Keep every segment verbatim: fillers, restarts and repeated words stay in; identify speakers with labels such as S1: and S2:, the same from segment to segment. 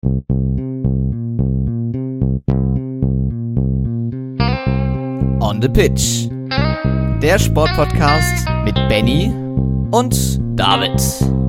S1: On the Pitch, der Sportpodcast mit Benny und David.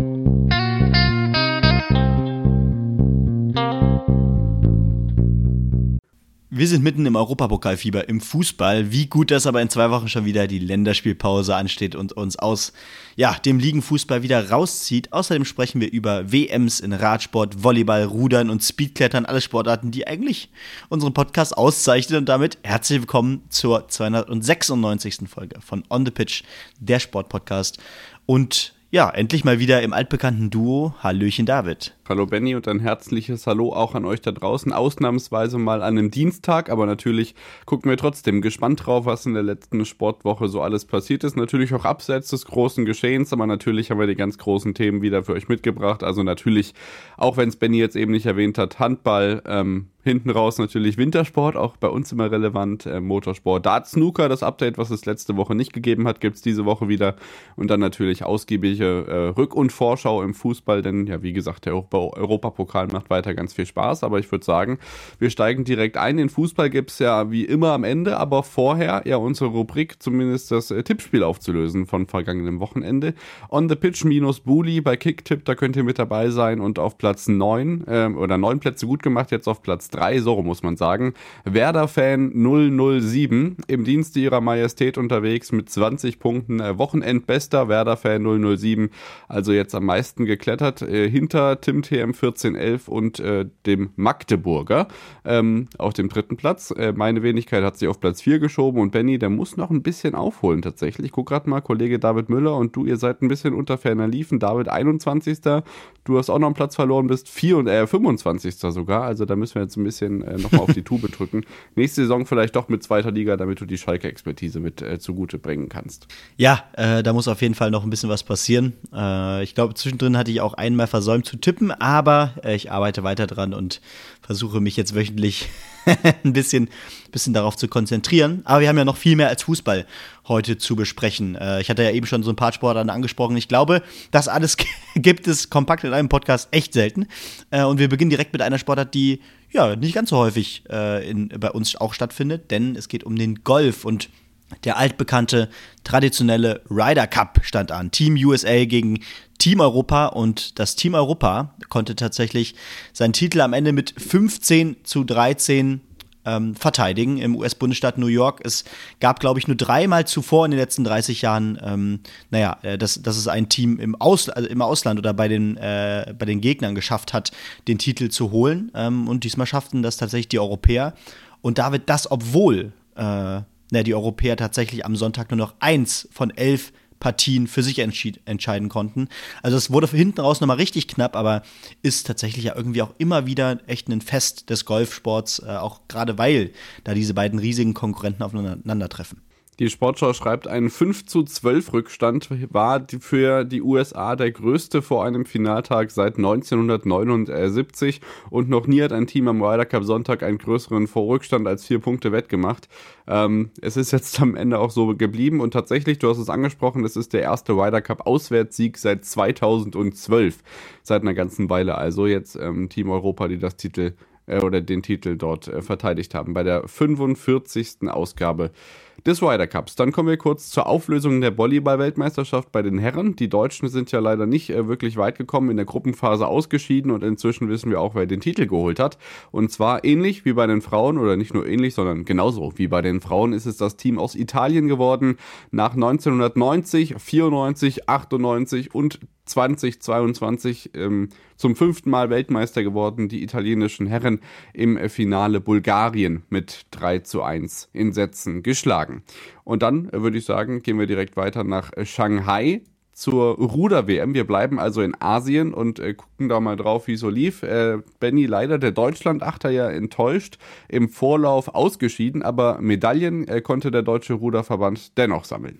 S1: Wir sind mitten im Europapokalfieber im Fußball. Wie gut, dass aber in zwei Wochen schon wieder die Länderspielpause ansteht und uns aus ja, dem Ligenfußball wieder rauszieht. Außerdem sprechen wir über W Ms in Radsport, Volleyball, Rudern und Speedklettern. Alle Sportarten, die eigentlich unseren Podcast auszeichnen. Und damit herzlich willkommen zur zweihundertsechsundneunzigsten Folge von On the Pitch, der Sportpodcast. Und ja, endlich mal wieder im altbekannten Duo. Hallöchen David.
S2: Hallo Benny und ein herzliches Hallo auch an euch da draußen. Ausnahmsweise mal an einem Dienstag, aber natürlich gucken wir trotzdem gespannt drauf, was in der letzten Sportwoche so alles passiert ist. Natürlich auch abseits des großen Geschehens, aber natürlich haben wir die ganz großen Themen wieder für euch mitgebracht. Also natürlich, auch wenn es Benny jetzt eben nicht erwähnt hat, Handball, ähm, hinten raus natürlich Wintersport, auch bei uns immer relevant, äh, Motorsport, Dart, Snooker, das Update, was es letzte Woche nicht gegeben hat, gibt es diese Woche wieder. Und dann natürlich ausgiebige äh, Rück- und Vorschau im Fußball, denn ja, wie gesagt, der Europa- Europapokal macht weiter ganz viel Spaß, aber ich würde sagen, wir steigen direkt ein. Den Fußball gibt es ja wie immer am Ende, aber vorher ja unsere Rubrik, zumindest das äh, Tippspiel aufzulösen von vergangenem Wochenende. On the Pitch minus Bully bei Kicktipp, da könnt ihr mit dabei sein und auf Platz neun, äh, oder neun Plätze gut gemacht, jetzt auf Platz drei, so muss man sagen. Werder-Fan null null sieben, im Dienste ihrer Majestät unterwegs mit zwanzig Punkten, äh, Wochenendbester, Werder-Fan null null sieben, also jetzt am meisten geklettert, äh, hinter Tim T M vierzehn elf und äh, dem Magdeburger ähm, auf dem dritten Platz. Äh, meine Wenigkeit hat sich auf Platz vier geschoben und Benny, der muss noch ein bisschen aufholen tatsächlich. Ich guck gerade mal, Kollege David Müller und du, ihr seid ein bisschen unter ferner Liefen. David einundzwanzigster Du hast auch noch einen Platz verloren, bist vier und äh, fünfundzwanzigster sogar, also da müssen wir jetzt ein bisschen äh, nochmal auf die Tube drücken. Nächste Saison vielleicht doch mit zweiter Liga, damit du die Schalke-Expertise mit äh, zugute bringen kannst.
S1: Ja, äh, da muss auf jeden Fall noch ein bisschen was passieren. Äh, ich glaube, zwischendrin hatte ich auch einmal versäumt zu tippen, aber äh, ich arbeite weiter dran und versuche mich jetzt wöchentlich ein bisschen, bisschen darauf zu konzentrieren. Aber wir haben ja noch viel mehr als Fußball heute zu besprechen. Äh, ich hatte ja eben schon so ein paar Sportarten angesprochen. Ich glaube, das alles gibt es kompakt in einem Podcast echt selten. Äh, und wir beginnen direkt mit einer Sportart, die ja nicht ganz so häufig äh, in, bei uns auch stattfindet, denn es geht um den Golf und der altbekannte, traditionelle Ryder Cup stand an. Team U S A gegen Team Europa und das Team Europa konnte tatsächlich seinen Titel am Ende mit fünfzehn zu dreizehn ähm, verteidigen im U S-Bundesstaat New York. Es gab, glaube ich, nur dreimal zuvor in den letzten dreißig Jahren, ähm, naja, dass, dass es ein Team im, Aus, also im Ausland oder bei den, äh, bei den Gegnern geschafft hat, den Titel zu holen. Ähm, und diesmal schafften das tatsächlich die Europäer. Und David, das, obwohl äh, Na, die Europäer tatsächlich am Sonntag nur noch eins von elf Partien für sich entschied, entscheiden konnten. Also es wurde hinten raus nochmal richtig knapp, aber ist tatsächlich ja irgendwie auch immer wieder echt ein Fest des Golfsports, äh, auch gerade weil da diese beiden riesigen Konkurrenten aufeinandertreffen.
S2: Die Sportschau schreibt, ein fünf zu zwölf Rückstand war für die U S A der größte vor einem Finaltag seit neunzehnhundertneunundsiebzig und noch nie hat ein Team am Ryder Cup Sonntag einen größeren Vorrückstand als vier Punkte wettgemacht. Ähm, es ist jetzt am Ende auch so geblieben und tatsächlich, du hast es angesprochen, es ist der erste Ryder Cup Auswärtssieg seit zweitausendzwölf, seit einer ganzen Weile. Also jetzt ähm, Team Europa, die das Titel äh, oder den Titel dort äh, verteidigt haben bei der fünfundvierzigsten Ausgabe des Ryder Cups. Dann kommen wir kurz zur Auflösung der Volleyball-Weltmeisterschaft bei den Herren. Die Deutschen sind ja leider nicht äh, wirklich weit gekommen, in der Gruppenphase ausgeschieden und inzwischen wissen wir auch, wer den Titel geholt hat. Und zwar ähnlich wie bei den Frauen oder nicht nur ähnlich, sondern genauso wie bei den Frauen ist es das Team aus Italien geworden. Nach neunzehnhundertneunzig, vierundneunzig, achtundneunzig und zweitausendzweiundzwanzig ähm, zum fünften Mal Weltmeister geworden, die italienischen Herren im Finale Bulgarien mit drei zu eins in Sätzen geschlagen. Und dann äh, würde ich sagen, gehen wir direkt weiter nach äh, Shanghai zur Ruder-W M. Wir bleiben also in Asien und äh, gucken da mal drauf, wie es so lief. Äh, Benny, leider der Deutschland-Achter ja enttäuscht, im Vorlauf ausgeschieden, aber Medaillen äh, konnte der Deutsche Ruderverband dennoch sammeln.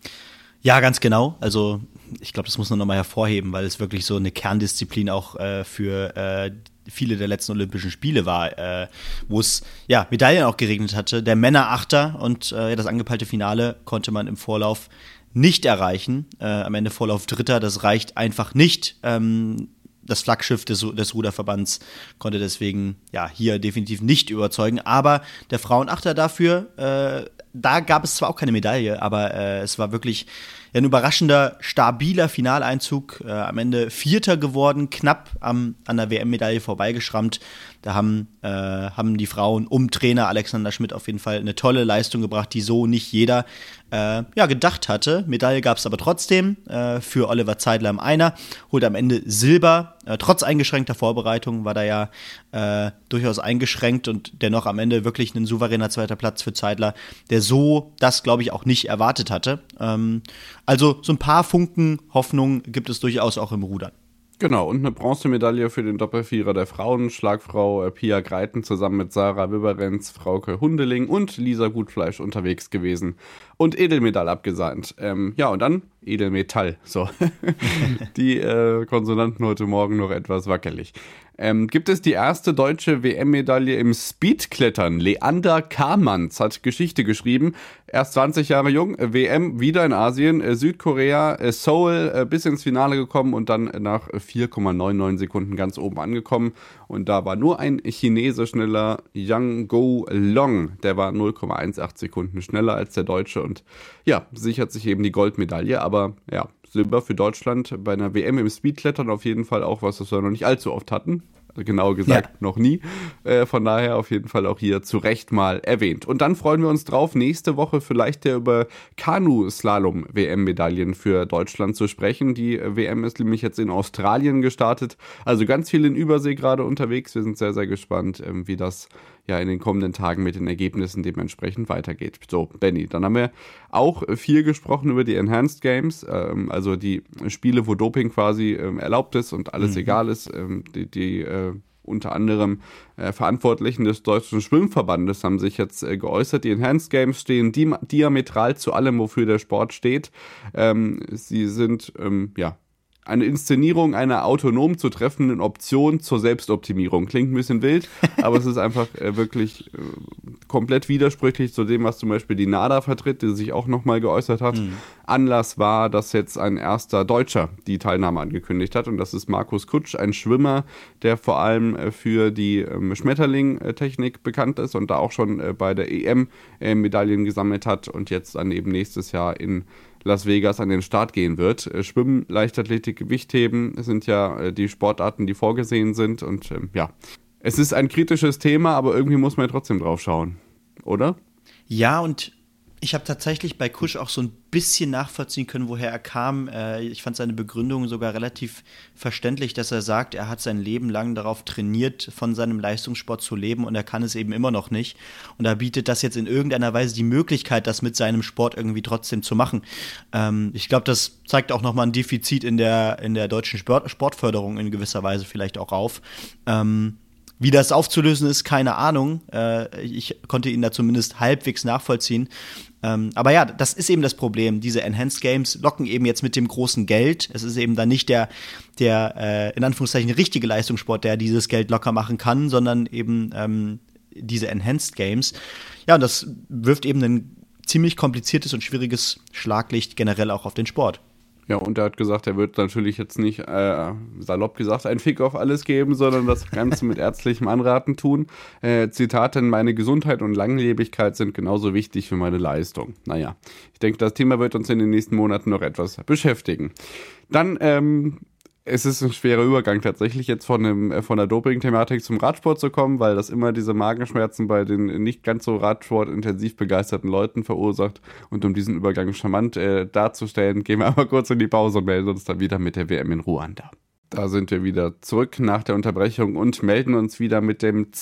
S1: Ja, ganz genau. Also ich glaube, das muss man nochmal hervorheben, weil es wirklich so eine Kerndisziplin auch äh, für äh, viele der letzten Olympischen Spiele war, äh, wo es ja Medaillen auch geregnet hatte. Der Männer-Achter und äh, das angepeilte Finale konnte man im Vorlauf nicht erreichen. Äh, am Ende Vorlauf Dritter, das reicht einfach nicht. Ähm, das Flaggschiff des, des Ruderverbands konnte deswegen ja hier definitiv nicht überzeugen. Aber der Frauenachter dafür, äh, da gab es zwar auch keine Medaille, aber äh, es war wirklich ein überraschender, stabiler Finaleinzug. Äh, am Ende Vierter geworden, knapp am, an der W M-Medaille vorbeigeschrammt. Da haben, äh, haben die Frauen um Trainer Alexander Schmidt auf jeden Fall eine tolle Leistung gebracht, die so nicht jeder äh, ja, gedacht hatte. Medaille gab es aber trotzdem äh, für Oliver Zeidler im Einer, holt am Ende Silber. Äh, trotz eingeschränkter Vorbereitung war da ja äh, durchaus eingeschränkt und dennoch am Ende wirklich ein souveräner zweiter Platz für Zeidler, der so das, glaube ich, auch nicht erwartet hatte. Ähm, also so ein paar Funken Hoffnung gibt es durchaus auch im Rudern.
S2: Genau, und eine Bronzemedaille für den Doppelvierer der Frauen. Schlagfrau äh, Pia Greiten zusammen mit Sarah Wibberenz, Frauke Hundeling und Lisa Gutfleisch unterwegs gewesen und Edelmetall abgesandt. Ähm, ja, und dann Edelmetall. So, die äh, Konsonanten heute Morgen noch etwas wackelig. Ähm, gibt es die erste deutsche W M-Medaille im Speedklettern. Leander Kamans hat Geschichte geschrieben. Erst zwanzig Jahre jung, W M wieder in Asien, äh, Südkorea, äh, Seoul äh, bis ins Finale gekommen und dann nach vier Komma neunundneunzig Sekunden ganz oben angekommen. Und da war nur ein Chinese schneller, Yang Go Long. Der war null Komma achtzehn Sekunden schneller als der Deutsche und ja, sichert sich eben die Goldmedaille. Aber ja, Silber für Deutschland bei einer W M im Speedklettern auf jeden Fall auch was, das wir noch nicht allzu oft hatten. Genauer gesagt, ja. noch nie. Äh, von daher auf jeden Fall auch hier zu Recht mal erwähnt. Und dann freuen wir uns drauf, nächste Woche vielleicht ja über Kanu-Slalom-W M-Medaillen für Deutschland zu sprechen. Die W M ist nämlich jetzt in Australien gestartet. Also ganz viel in Übersee gerade unterwegs. Wir sind sehr, sehr gespannt, ähm, wie das ja in den kommenden Tagen mit den Ergebnissen dementsprechend weitergeht. So, Benni, dann haben wir auch viel gesprochen über die Enhanced Games, ähm, also die Spiele, wo Doping quasi ähm, erlaubt ist und alles mhm. egal ist. Ähm, die die äh, unter anderem äh, Verantwortlichen des Deutschen Schwimmverbandes haben sich jetzt äh, geäußert. Die Enhanced Games stehen di- diametral zu allem, wofür der Sport steht. Ähm, sie sind, ähm, ja, eine Inszenierung einer autonom zu treffenden Option zur Selbstoptimierung. Klingt ein bisschen wild, aber es ist einfach äh, wirklich äh, komplett widersprüchlich zu dem, was zum Beispiel die NADA vertritt, die sich auch nochmal geäußert hat. Mhm. Anlass war, dass jetzt ein erster Deutscher die Teilnahme angekündigt hat und das ist Markus Kutsch, ein Schwimmer, der vor allem äh, für die ähm, Schmetterling-Technik bekannt ist und da auch schon äh, bei der E M äh, Medaillen gesammelt hat und jetzt dann eben nächstes Jahr in Las Vegas an den Start gehen wird. Schwimmen, Leichtathletik, Gewichtheben sind ja die Sportarten, die vorgesehen sind. Und ähm, ja, es ist ein kritisches Thema, aber irgendwie muss man ja trotzdem drauf schauen, oder?
S1: Ja, und ich habe tatsächlich bei Kusch auch so ein bisschen nachvollziehen können, woher er kam. Äh, ich fand seine Begründung sogar relativ verständlich, dass er sagt, er hat sein Leben lang darauf trainiert, von seinem Leistungssport zu leben und er kann es eben immer noch nicht. Und er bietet das jetzt in irgendeiner Weise die Möglichkeit, das mit seinem Sport irgendwie trotzdem zu machen. Ähm, ich glaube, das zeigt auch nochmal ein Defizit in der, in der deutschen Sport, Sportförderung in gewisser Weise vielleicht auch auf. Ähm, Wie das aufzulösen ist, keine Ahnung. Äh, ich konnte ihn da zumindest halbwegs nachvollziehen. Ähm, aber ja, das ist eben das Problem. Diese Enhanced Games locken eben jetzt mit dem großen Geld. Es ist eben dann nicht der, der äh, in Anführungszeichen richtige Leistungssport, der dieses Geld locker machen kann, sondern eben ähm, diese Enhanced Games. Ja, und das wirft eben ein ziemlich kompliziertes und schwieriges Schlaglicht generell auch auf den Sport.
S2: Ja, und er hat gesagt, er wird natürlich jetzt nicht, äh, salopp gesagt, einen Fick auf alles geben, sondern das Ganze mit ärztlichem Anraten tun. Äh, Zitat, denn meine Gesundheit und Langlebigkeit sind genauso wichtig für meine Leistung. Naja, ich denke, das Thema wird uns in den nächsten Monaten noch etwas beschäftigen. Dann, ähm, es ist ein schwerer Übergang tatsächlich jetzt von, dem, von der Doping-Thematik zum Radsport zu kommen, weil das immer diese Magenschmerzen bei den nicht ganz so Radsport-intensiv begeisterten Leuten verursacht. Und um diesen Übergang charmant äh, darzustellen, gehen wir einmal kurz in die Pause und melden uns dann wieder mit der W M in Ruanda. Da sind wir wieder zurück nach der Unterbrechung und melden uns wieder mit dem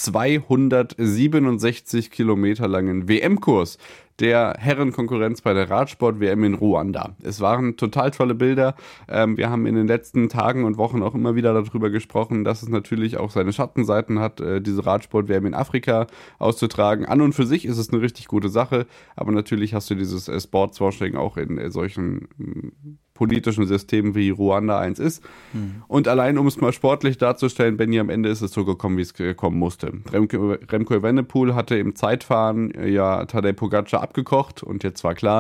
S2: zweihundertsiebenundsechzig Kilometer langen W M-Kurs der Herrenkonkurrenz bei der Radsport-W M in Ruanda. Es waren total tolle Bilder. Ähm, wir haben in den letzten Tagen und Wochen auch immer wieder darüber gesprochen, dass es natürlich auch seine Schattenseiten hat, äh, diese Radsport-W M in Afrika auszutragen. An und für sich ist es eine richtig gute Sache, aber natürlich hast du dieses äh, Sportswashing auch in äh, solchen mh, politischen Systemen wie Ruanda eins ist. Mhm. Und allein, um es mal sportlich darzustellen, Benni, am Ende ist es so gekommen, wie es kommen musste. Remco, Remco Evenepoel hatte im Zeitfahren äh, ja Tadej Pogacar abgekocht und jetzt war klar,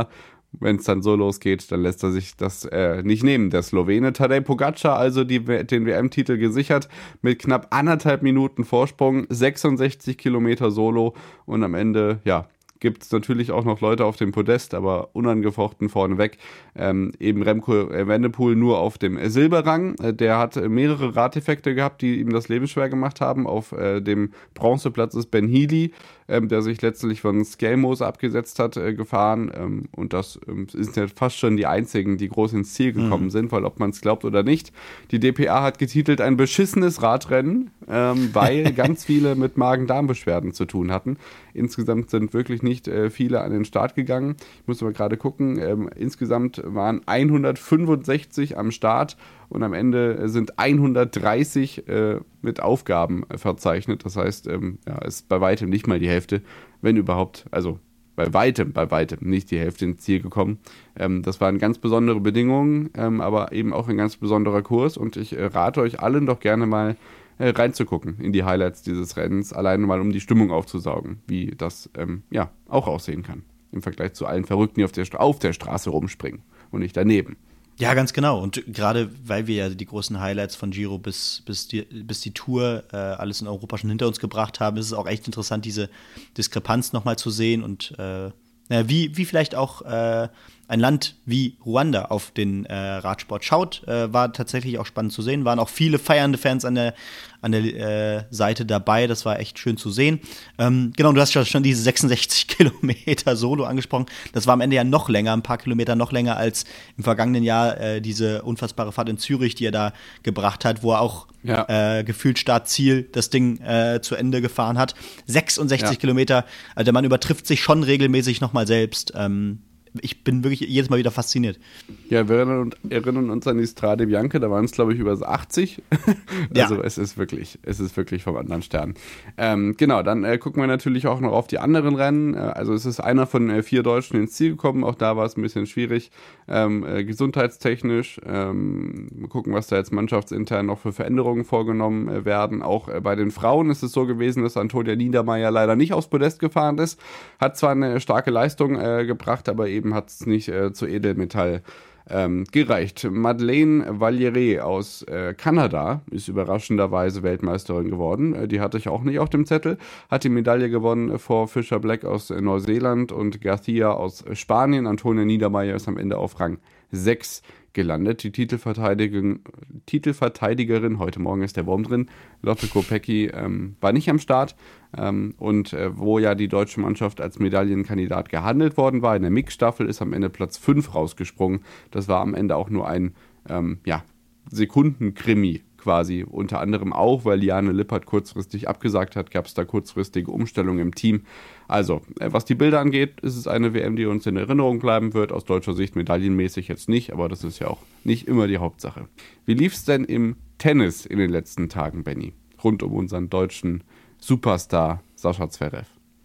S2: wenn es dann so losgeht, dann lässt er sich das äh, nicht nehmen. Der Slowene Tadej Pogačar also die, den W M-Titel gesichert mit knapp anderthalb Minuten Vorsprung, sechsundsechzig Kilometer Solo und am Ende, ja, gibt es natürlich auch noch Leute auf dem Podest, aber unangefochten vorneweg. Ähm, eben Remco Evenepoel nur auf dem Silberrang. Äh, der hat mehrere Radeffekte gehabt, die ihm das Leben schwer gemacht haben. Auf äh, dem Bronzeplatz ist Ben Healy, ähm, der sich letztlich von Skelmose abgesetzt hat, äh, gefahren. Ähm, und das ähm, sind ja fast schon die einzigen, die groß ins Ziel gekommen mhm. sind, weil ob man es glaubt oder nicht. Die D P A hat getitelt ein beschissenes Radrennen, ähm, weil ganz viele mit Magen-Darm-Beschwerden zu tun hatten. Insgesamt sind wirklich nicht äh, viele an den Start gegangen. Ich muss mal gerade gucken. Ähm, insgesamt waren hundertfünfundsechzig am Start und am Ende sind hundertdreißig äh, mit Aufgaben äh, verzeichnet. Das heißt, ähm, ja, ist bei weitem nicht mal die Hälfte, wenn überhaupt, also bei weitem, bei weitem nicht die Hälfte ins Ziel gekommen. Ähm, das waren ganz besondere Bedingungen, ähm, aber eben auch ein ganz besonderer Kurs und ich äh, rate euch allen doch gerne mal äh, reinzugucken in die Highlights dieses Rennens, alleine mal um die Stimmung aufzusaugen, wie das ähm, ja auch aussehen kann, im Vergleich zu allen Verrückten, die auf der, Stra- auf der Straße rumspringen und nicht daneben.
S1: Ja, ganz genau. Und gerade weil wir ja die großen Highlights von Giro bis, bis, die, bis die Tour äh, alles in Europa schon hinter uns gebracht haben, ist es auch echt interessant, diese Diskrepanz nochmal zu sehen und äh, wie, wie vielleicht auch äh, ein Land wie Ruanda auf den äh, Radsport schaut, äh, war tatsächlich auch spannend zu sehen. Waren auch viele feiernde Fans an der, an der äh, Seite dabei. Das war echt schön zu sehen. Ähm, genau, du hast ja schon diese sechsundsechzig Kilometer Solo angesprochen. Das war am Ende ja noch länger, ein paar Kilometer noch länger als im vergangenen Jahr äh, diese unfassbare Fahrt in Zürich, die er da gebracht hat, wo er auch ja. äh, gefühlt Start-Ziel das Ding äh, zu Ende gefahren hat. sechsundsechzig ja. Kilometer, also der Mann übertrifft sich schon regelmäßig nochmal selbst. Ähm, Ich bin wirklich jedes Mal wieder fasziniert.
S2: Ja, wir erinnern, erinnern uns an die Strade Bianca, da waren es, glaube ich, über achtzig. Also ja. es ist wirklich, es ist wirklich vom anderen Stern. Ähm, genau, dann äh, gucken wir natürlich auch noch auf die anderen Rennen. Äh, also es ist einer von äh, vier Deutschen ins Ziel gekommen, auch da war es ein bisschen schwierig, ähm, äh, gesundheitstechnisch. Ähm, mal gucken, was da jetzt mannschaftsintern noch für Veränderungen vorgenommen äh, werden. Auch äh, bei den Frauen ist es so gewesen, dass Antonia Niedermeyer leider nicht aufs Podest gefahren ist. Hat zwar eine starke Leistung äh, gebracht, aber eben hat es nicht äh, zu Edelmetall ähm, gereicht. Madeleine Valliere aus äh, Kanada ist überraschenderweise Weltmeisterin geworden. Äh, die hatte ich auch nicht auf dem Zettel. Hat die Medaille gewonnen äh, vor Fisher Black aus äh, Neuseeland und Garcia aus äh, Spanien. Antonia Niedermeyer ist am Ende auf Rang sechs gelandet. Die Titelverteidigerin, Titelverteidigerin, heute Morgen ist der Wurm drin, Lotte Kopecky, ähm, war nicht am Start. Ähm, und äh, wo ja die deutsche Mannschaft als Medaillenkandidat gehandelt worden war, in der Mixstaffel ist am Ende Platz fünf rausgesprungen. Das war am Ende auch nur ein ähm, ja, Sekundenkrimi quasi. Unter anderem auch, weil Liane Lippert kurzfristig abgesagt hat, gab es da kurzfristige Umstellungen im Team. Also, äh, was die Bilder angeht, ist es eine W M, die uns in Erinnerung bleiben wird. Aus deutscher Sicht medaillenmäßig jetzt nicht, aber das ist ja auch nicht immer die Hauptsache. Wie lief es denn im Tennis in den letzten Tagen, Benny? Rund um unseren deutschen Superstar Sascha Zverev.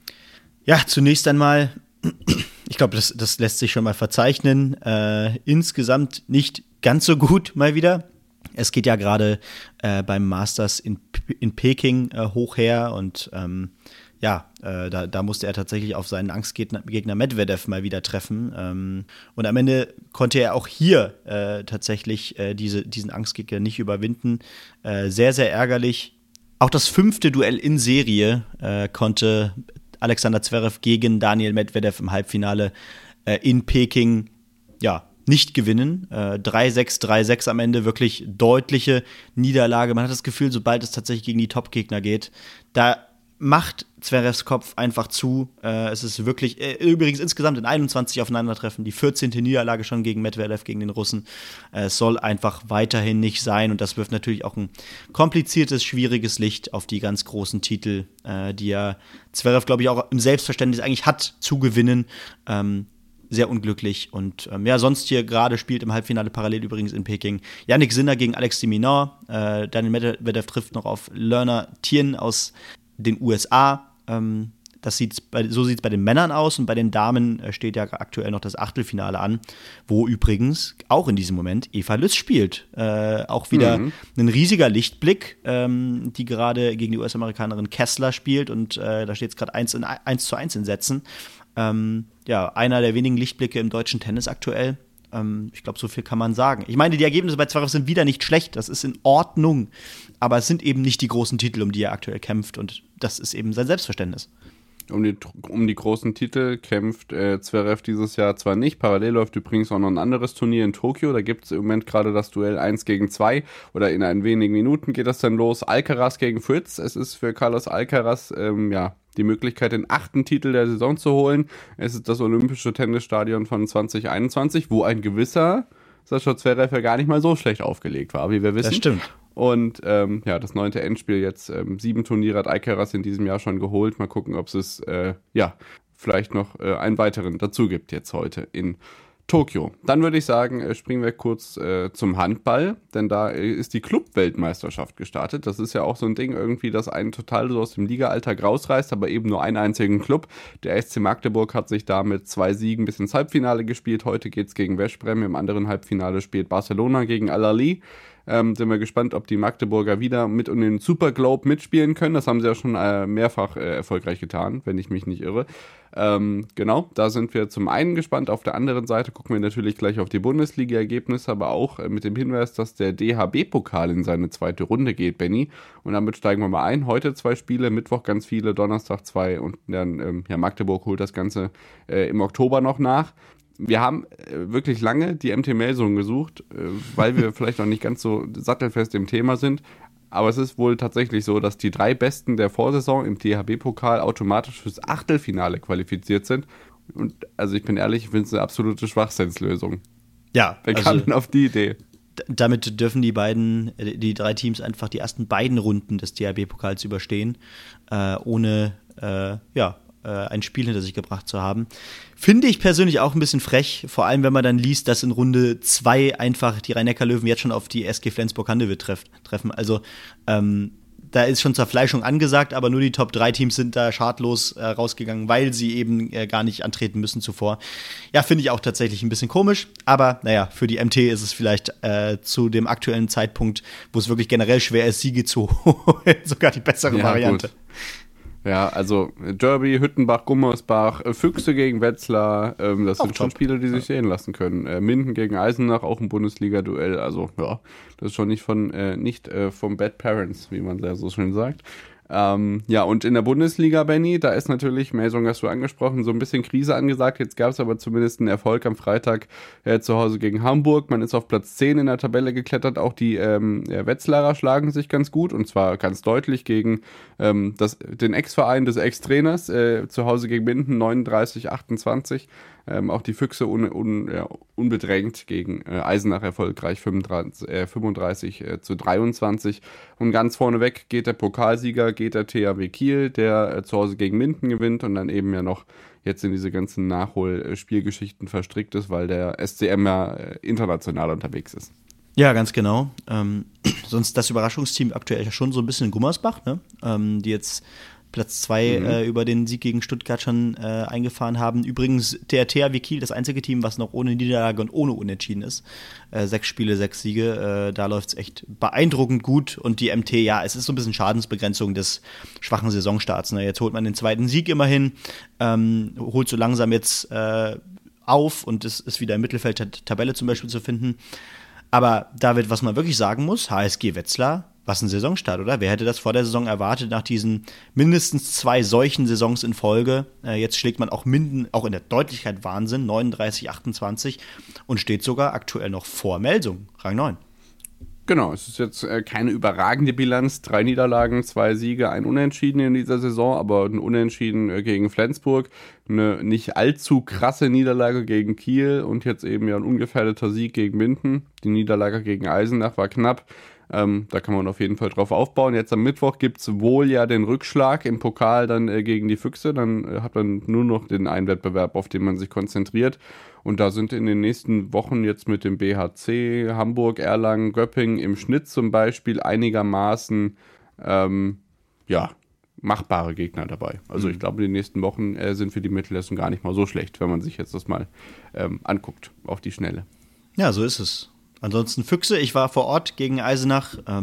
S1: Ja, zunächst einmal, ich glaube, das, das lässt sich schon mal verzeichnen. Äh, insgesamt nicht ganz so gut mal wieder. Es geht ja gerade äh, beim Masters in, in Peking äh, hoch her und ähm, ja, äh, da, da musste er tatsächlich auf seinen Angstgegner Gegner Medvedev mal wieder treffen. Ähm, und am Ende konnte er auch hier äh, tatsächlich äh, diese, diesen Angstgegner nicht überwinden. Äh, sehr, sehr ärgerlich. Auch das fünfte Duell in Serie äh, konnte Alexander Zverev gegen Daniel Medvedev im Halbfinale äh, in Peking ja, nicht gewinnen. Äh, drei sechs, drei sechs am Ende, wirklich deutliche Niederlage. Man hat das Gefühl, sobald es tatsächlich gegen die Top-Gegner geht, da macht Zverevs Kopf einfach zu. Äh, es ist wirklich, äh, übrigens insgesamt in einundzwanzig Aufeinandertreffen, die vierzehnte Niederlage schon gegen Medvedev, gegen den Russen. Äh, es soll einfach weiterhin nicht sein und das wirft natürlich auch ein kompliziertes, schwieriges Licht auf die ganz großen Titel, äh, die ja Zverev, glaube ich, auch im Selbstverständnis eigentlich hat zu gewinnen. Ähm, sehr unglücklich und ähm, ja, sonst hier gerade spielt im Halbfinale parallel übrigens in Peking Jannik Sinner gegen Alex de Minaur. Äh, Daniel Medvedev trifft noch auf Lerner Tien aus den U S A. Ähm, das sieht's bei, so sieht es bei den Männern aus und bei den Damen äh, steht ja aktuell noch das Achtelfinale an, wo übrigens auch in diesem Moment Eva Lüss spielt. Äh, auch wieder mhm. ein riesiger Lichtblick, ähm, die gerade gegen die U S-Amerikanerin Kessler spielt und äh, da steht es gerade eins zu eins in Sätzen. Ähm, ja, einer der wenigen Lichtblicke im deutschen Tennis aktuell. Ähm, ich glaube, so viel kann man sagen. Ich meine, die Ergebnisse bei Zverev sind wieder nicht schlecht, das ist in Ordnung. Aber es sind eben nicht die großen Titel, um die er aktuell kämpft. Und das ist eben sein Selbstverständnis.
S2: Um die, um die großen Titel kämpft äh, Zverev dieses Jahr zwar nicht, parallel läuft übrigens auch noch ein anderes Turnier in Tokio, da gibt es im Moment gerade das Duell eins gegen zwei oder in ein wenigen Minuten geht das dann los, Alcaraz gegen Fritz, es ist für Carlos Alcaraz, ähm, ja, die Möglichkeit, den achten Titel der Saison zu holen, es ist das Olympische Tennisstadion von zwanzig einundzwanzig, wo ein gewisser Sascha Zverev ja gar nicht mal so schlecht aufgelegt war, wie wir wissen.
S1: Das stimmt.
S2: Und ähm, ja, das neunte Endspiel jetzt, ähm, sieben Turniere hat Alcaraz in diesem Jahr schon geholt. Mal gucken, ob es, äh, ja, vielleicht noch äh, einen weiteren dazu gibt jetzt heute in Tokio. Dann würde ich sagen, äh, springen wir kurz äh, zum Handball, denn da äh, ist die Club-Weltmeisterschaft gestartet. Das ist ja auch so ein Ding irgendwie, das einen total so aus dem Liga-Alltag rausreißt, aber eben nur einen einzigen Club. Der S C Magdeburg hat sich da mit zwei Siegen bis ins Halbfinale gespielt. Heute geht es gegen Veszprém, im anderen Halbfinale spielt Barcelona gegen Al-Ahly. Ähm, sind wir gespannt, ob die Magdeburger wieder mit um den Super Globe mitspielen können. Das haben sie ja schon äh, mehrfach äh, erfolgreich getan, wenn ich mich nicht irre. Ähm, genau, da sind wir zum einen gespannt. Auf der anderen Seite gucken wir natürlich gleich auf die Bundesliga-Ergebnisse, aber auch äh, mit dem Hinweis, dass der D H B-Pokal in seine zweite Runde geht, Benny. Und damit steigen wir mal ein. Heute zwei Spiele, Mittwoch ganz viele, Donnerstag zwei und dann, ähm, ja, Magdeburg holt das Ganze äh, im Oktober noch nach. Wir haben äh, wirklich lange die M T Melsungen gesucht, äh, weil wir vielleicht noch nicht ganz so sattelfest im Thema sind. Aber es ist wohl tatsächlich so, dass die drei Besten der Vorsaison im D H B-Pokal automatisch fürs Achtelfinale qualifiziert sind. Und also ich bin ehrlich, ich finde es eine absolute Schwachsinnslösung.
S1: Ja.
S2: Wer
S1: also,
S2: kam denn auf die Idee?
S1: D- damit dürfen die beiden, die drei Teams einfach die ersten beiden Runden des D H B-Pokals überstehen, äh, ohne, äh, ja, ein Spiel hinter sich gebracht zu haben. Finde ich persönlich auch ein bisschen frech, vor allem wenn man dann liest, dass in Runde zwei einfach die Rhein-Neckar-Löwen jetzt schon auf die S G Flensburg-Handewitt treff, treffen. Also ähm, da ist schon Zerfleischung angesagt, aber nur die Top drei Teams sind da schadlos äh, rausgegangen, weil sie eben äh, gar nicht antreten müssen zuvor. Ja, finde ich auch tatsächlich ein bisschen komisch, aber naja, für die M T ist es vielleicht äh, zu dem aktuellen Zeitpunkt, wo es wirklich generell schwer ist, Siege zu holen, sogar die bessere
S2: ja,
S1: Variante.
S2: Gut. Ja, also Derby, Hüttenbach, Gummersbach, äh, Füchse gegen Wetzlar, ähm, das auch sind top. Schon Spiele, die sich sehen lassen können. Äh, Minden gegen Eisenach, auch ein Bundesliga-Duell. Also ja, das ist schon nicht von äh, nicht äh, vom Bad Parents, wie man sehr so schön sagt. Ähm, ja, und in der Bundesliga, Benny, da ist natürlich, Melsung hast du angesprochen, so ein bisschen Krise angesagt. Jetzt gab es aber zumindest einen Erfolg am Freitag äh, zu Hause gegen Hamburg. Man ist auf Platz zehn in der Tabelle geklettert. Auch die ähm, Wetzlarer schlagen sich ganz gut und zwar ganz deutlich gegen ähm, das, den Ex-Verein des Ex-Trainers. Äh, zu Hause gegen Minden neununddreißig achtundzwanzig. Ähm, auch die Füchse un, un, ja, unbedrängt gegen äh, Eisenach erfolgreich fünfunddreißig, äh, fünfunddreißig äh, zu dreiundzwanzig. Und ganz vorneweg geht der Pokalsieger, geht der T H W Kiel, der äh, zu Hause gegen Minden gewinnt und dann eben ja noch jetzt in diese ganzen Nachholspielgeschichten verstrickt ist, weil der S C M ja äh, international unterwegs ist.
S1: Ja, ganz genau. Ähm, sonst das Überraschungsteam aktuell schon so ein bisschen in Gummersbach, ne? ähm, die jetzt Platz zwei mhm. äh, über den Sieg gegen Stuttgart schon äh, eingefahren haben. Übrigens der T H W Kiel, das einzige Team, was noch ohne Niederlage und ohne Unentschieden ist. Äh, sechs Spiele, sechs Siege. Äh, da läuft es echt beeindruckend gut. Und die M T, ja, es ist so ein bisschen Schadensbegrenzung des schwachen Saisonstarts. Ne? Jetzt holt man den zweiten Sieg immerhin, ähm, holt so langsam jetzt äh, auf und es ist wieder im Mittelfeld der Tabelle zum Beispiel zu finden. Aber David, was man wirklich sagen muss, H S G Wetzlar, was ein Saisonstart, oder? Wer hätte das vor der Saison erwartet, nach diesen mindestens zwei solchen Saisons in Folge? Äh, jetzt schlägt man auch Minden, auch in der Deutlichkeit Wahnsinn, neununddreißig achtundzwanzig und steht sogar aktuell noch vor Melsung, Rang neun.
S2: Genau, es ist jetzt äh, keine überragende Bilanz, drei Niederlagen, zwei Siege, ein Unentschieden in dieser Saison, aber ein Unentschieden äh, gegen Flensburg, eine nicht allzu krasse Niederlage gegen Kiel und jetzt eben ja ein ungefährdeter Sieg gegen Minden. Die Niederlage gegen Eisenach war knapp. Ähm, da kann man auf jeden Fall drauf aufbauen. Jetzt am Mittwoch gibt es wohl ja den Rückschlag im Pokal dann äh, gegen die Füchse. Dann äh, hat man nur noch den einen Wettbewerb, auf den man sich konzentriert. Und da sind in den nächsten Wochen jetzt mit dem B H C, Hamburg, Erlangen, Göppingen im Schnitt zum Beispiel einigermaßen ähm, ja, machbare Gegner dabei. Also mhm. ich glaube, die nächsten Wochen äh, sind für die Mittelhessen gar nicht mal so schlecht, wenn man sich jetzt das mal ähm, anguckt auf die Schnelle.
S1: Ja, so ist es. Ansonsten Füchse, ich war vor Ort gegen Eisenach. Ähm,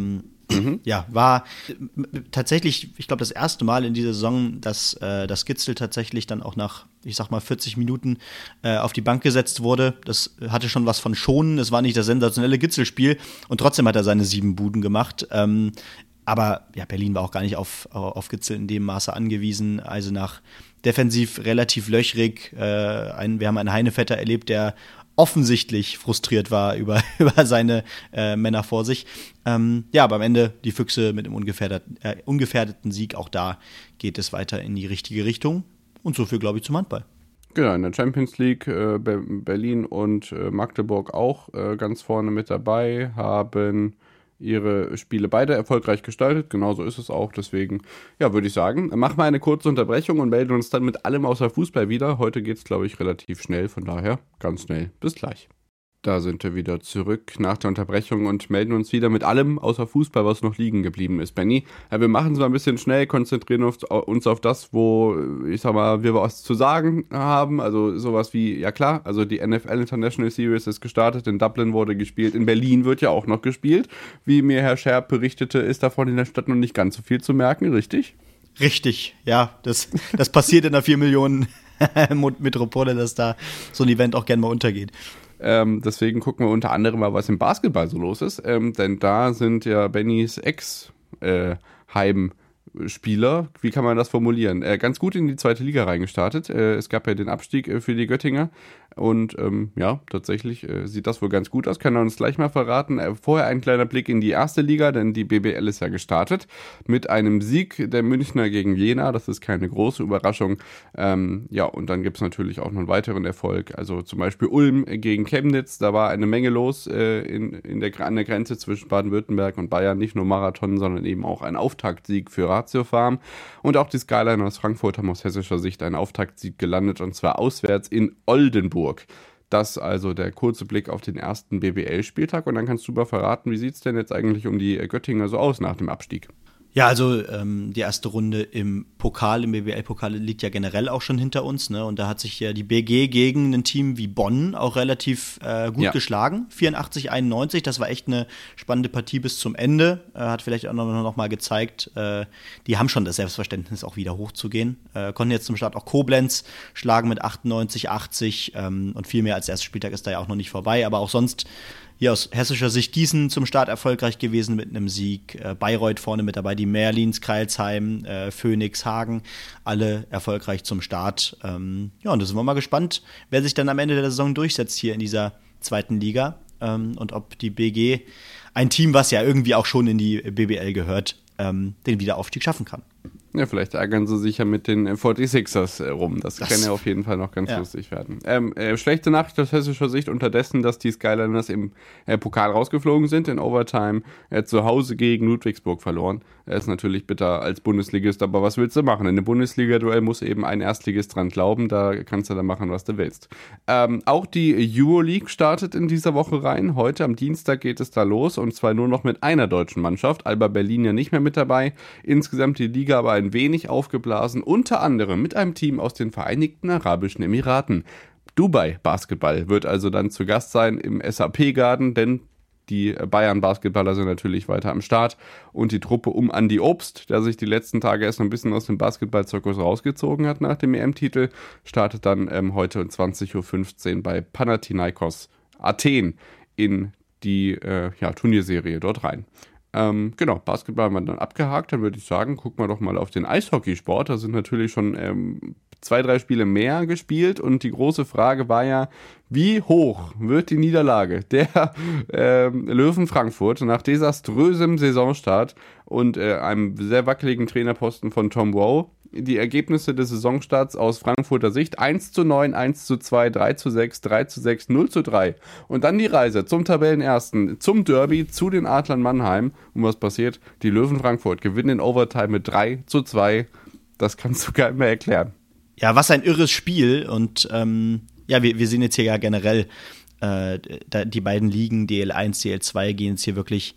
S1: Mhm. Ja, war tatsächlich, ich glaube, das erste Mal in dieser Saison, dass äh, das Gitzel tatsächlich dann auch nach, ich sag mal, vierzig Minuten äh, auf die Bank gesetzt wurde. Das hatte schon was von schonen. Es war nicht das sensationelle Gitzelspiel und trotzdem hat er seine sieben Buden gemacht. Ähm, aber ja, Berlin war auch gar nicht auf, auf Gitzel in dem Maße angewiesen. Also nach defensiv relativ löchrig. Äh, ein, wir haben einen Heinevetter erlebt, der offensichtlich frustriert war über, über seine äh, Männer vor sich. Ähm, ja, aber am Ende die Füchse mit einem ungefährdeten, äh, ungefährdeten Sieg. Auch da geht es weiter in die richtige Richtung. Und so viel, glaube ich, zum Handball.
S2: Genau, in der Champions League äh, Berlin und äh, Magdeburg auch äh, ganz vorne mit dabei, haben ihre Spiele beide erfolgreich gestaltet. Genauso ist es auch. Deswegen, ja, würde ich sagen, machen wir eine kurze Unterbrechung und melden uns dann mit allem außer Fußball wieder. Heute geht es, glaube ich, relativ schnell. Von daher ganz schnell. Bis gleich. Da sind wir wieder zurück nach der Unterbrechung und melden uns wieder mit allem außer Fußball, was noch liegen geblieben ist. Benni, ja, wir machen es mal ein bisschen schnell, konzentrieren uns auf das, wo, ich sag mal, wir was zu sagen haben. Also sowas wie, ja klar, also die N F L International Series ist gestartet, in Dublin wurde gespielt, in Berlin wird ja auch noch gespielt. Wie mir Herr Scherb berichtete, ist davon in der Stadt noch nicht ganz so viel zu merken, richtig?
S1: Richtig, ja, das, das passiert in einer vier Millionen Metropole, dass da so ein Event auch gerne mal untergeht.
S2: Ähm, deswegen gucken wir unter anderem mal, was im Basketball so los ist. Ähm, denn da sind ja Bennys Ex-Heimspieler, äh, wie kann man das formulieren, äh, ganz gut in die zweite Liga reingestartet. Äh, es gab ja den Abstieg äh, für die Göttinger. Und ähm, ja, tatsächlich äh, sieht das wohl ganz gut aus. Kann er uns gleich mal verraten. Äh, vorher ein kleiner Blick in die erste Liga, denn die B B L ist ja gestartet mit einem Sieg der Münchner gegen Jena. Das ist keine große Überraschung. Ähm, ja, und dann gibt es natürlich auch noch einen weiteren Erfolg. Also zum Beispiel Ulm gegen Chemnitz. Da war eine Menge los äh, in, in der, an der Grenze zwischen Baden-Württemberg und Bayern. Nicht nur Marathon, sondern eben auch ein Auftaktsieg für Ratio Farm. Und auch die Skyline aus Frankfurt haben aus hessischer Sicht einen Auftaktsieg gelandet, und zwar auswärts in Oldenburg. Das also der kurze Blick auf den ersten B B L-Spieltag. Und dann kannst du mal verraten, wie sieht es denn jetzt eigentlich um die Göttinger so aus nach dem Abstieg?
S1: Ja, also ähm, die erste Runde im Pokal, im B B L-Pokal liegt ja generell auch schon hinter uns, ne? Und da hat sich ja die B G gegen ein Team wie Bonn auch relativ äh, gut ja. geschlagen. vierundachtzig einundneunzig, das war echt eine spannende Partie bis zum Ende. Äh, hat vielleicht auch noch, noch mal gezeigt, äh, die haben schon das Selbstverständnis, auch wieder hochzugehen. Äh, konnten jetzt zum Start auch Koblenz schlagen mit achtundneunzig achtzig ähm, und viel mehr als der erste Spieltag ist da ja auch noch nicht vorbei. Aber auch sonst hier aus hessischer Sicht Gießen zum Start erfolgreich gewesen mit einem Sieg. Äh, Bayreuth vorne mit dabei, die Merlins, Kreilsheim, äh, Phoenix, Hagen, alle erfolgreich zum Start. Ähm, ja, und da sind wir mal gespannt, wer sich dann am Ende der Saison durchsetzt hier in dieser zweiten Liga. Ähm, und ob die B G, ein Team, was ja irgendwie auch schon in die B B L gehört, ähm, den Wiederaufstieg schaffen kann.
S2: Ja, vielleicht ärgern sie sich ja mit den forty-sixers äh, rum. Das, das kann ja auf jeden Fall noch ganz ja. lustig werden. Ähm, äh, schlechte Nachricht aus hessischer Sicht unterdessen, dass die Skyliners im äh, Pokal rausgeflogen sind, in Overtime äh, zu Hause gegen Ludwigsburg verloren. Er ist natürlich bitter als Bundesligist, aber was willst du machen? In einem Bundesliga-Duell muss eben ein Erstligist dran glauben, da kannst du dann machen, was du willst. Ähm, auch die Euroleague startet in dieser Woche rein. Heute am Dienstag geht es da los, und zwar nur noch mit einer deutschen Mannschaft. Alba Berlin ja nicht mehr mit dabei. Insgesamt die Liga aber ein wenig aufgeblasen, unter anderem mit einem Team aus den Vereinigten Arabischen Emiraten. Dubai Basketball wird also dann zu Gast sein im S A P-Garden, denn die Bayern-Basketballer sind natürlich weiter am Start, und die Truppe um Andi Obst, der sich die letzten Tage erst noch ein bisschen aus dem Basketball-Zirkus rausgezogen hat nach dem E M-Titel, startet dann ähm, heute um zwanzig Uhr fünfzehn bei Panathinaikos Athen in die äh, ja, Turnierserie dort rein. Ähm, genau, Basketball haben wir dann abgehakt. Dann würde ich sagen, gucken wir doch mal auf den Eishockeysport. Da sind natürlich schon ähm, zwei, drei Spiele mehr gespielt, und die große Frage war ja, wie hoch wird die Niederlage der ähm, Löwen Frankfurt nach desaströsem Saisonstart und äh, einem sehr wackeligen Trainerposten von Tom Wow? Die Ergebnisse des Saisonstarts aus Frankfurter Sicht: eins zu neun, eins zu zwei, drei zu sechs, drei zu sechs, null zu drei. Und dann die Reise zum Tabellenersten, zum Derby, zu den Adlern Mannheim. Und was passiert? Die Löwen Frankfurt gewinnen in Overtime mit drei zu zwei. Das kannst du gar nicht mehr erklären.
S1: Ja, was ein irres Spiel. Und ähm, ja, wir, wir sehen jetzt hier ja generell, äh, die beiden Ligen, D L eins, D L zwei, gehen jetzt hier wirklich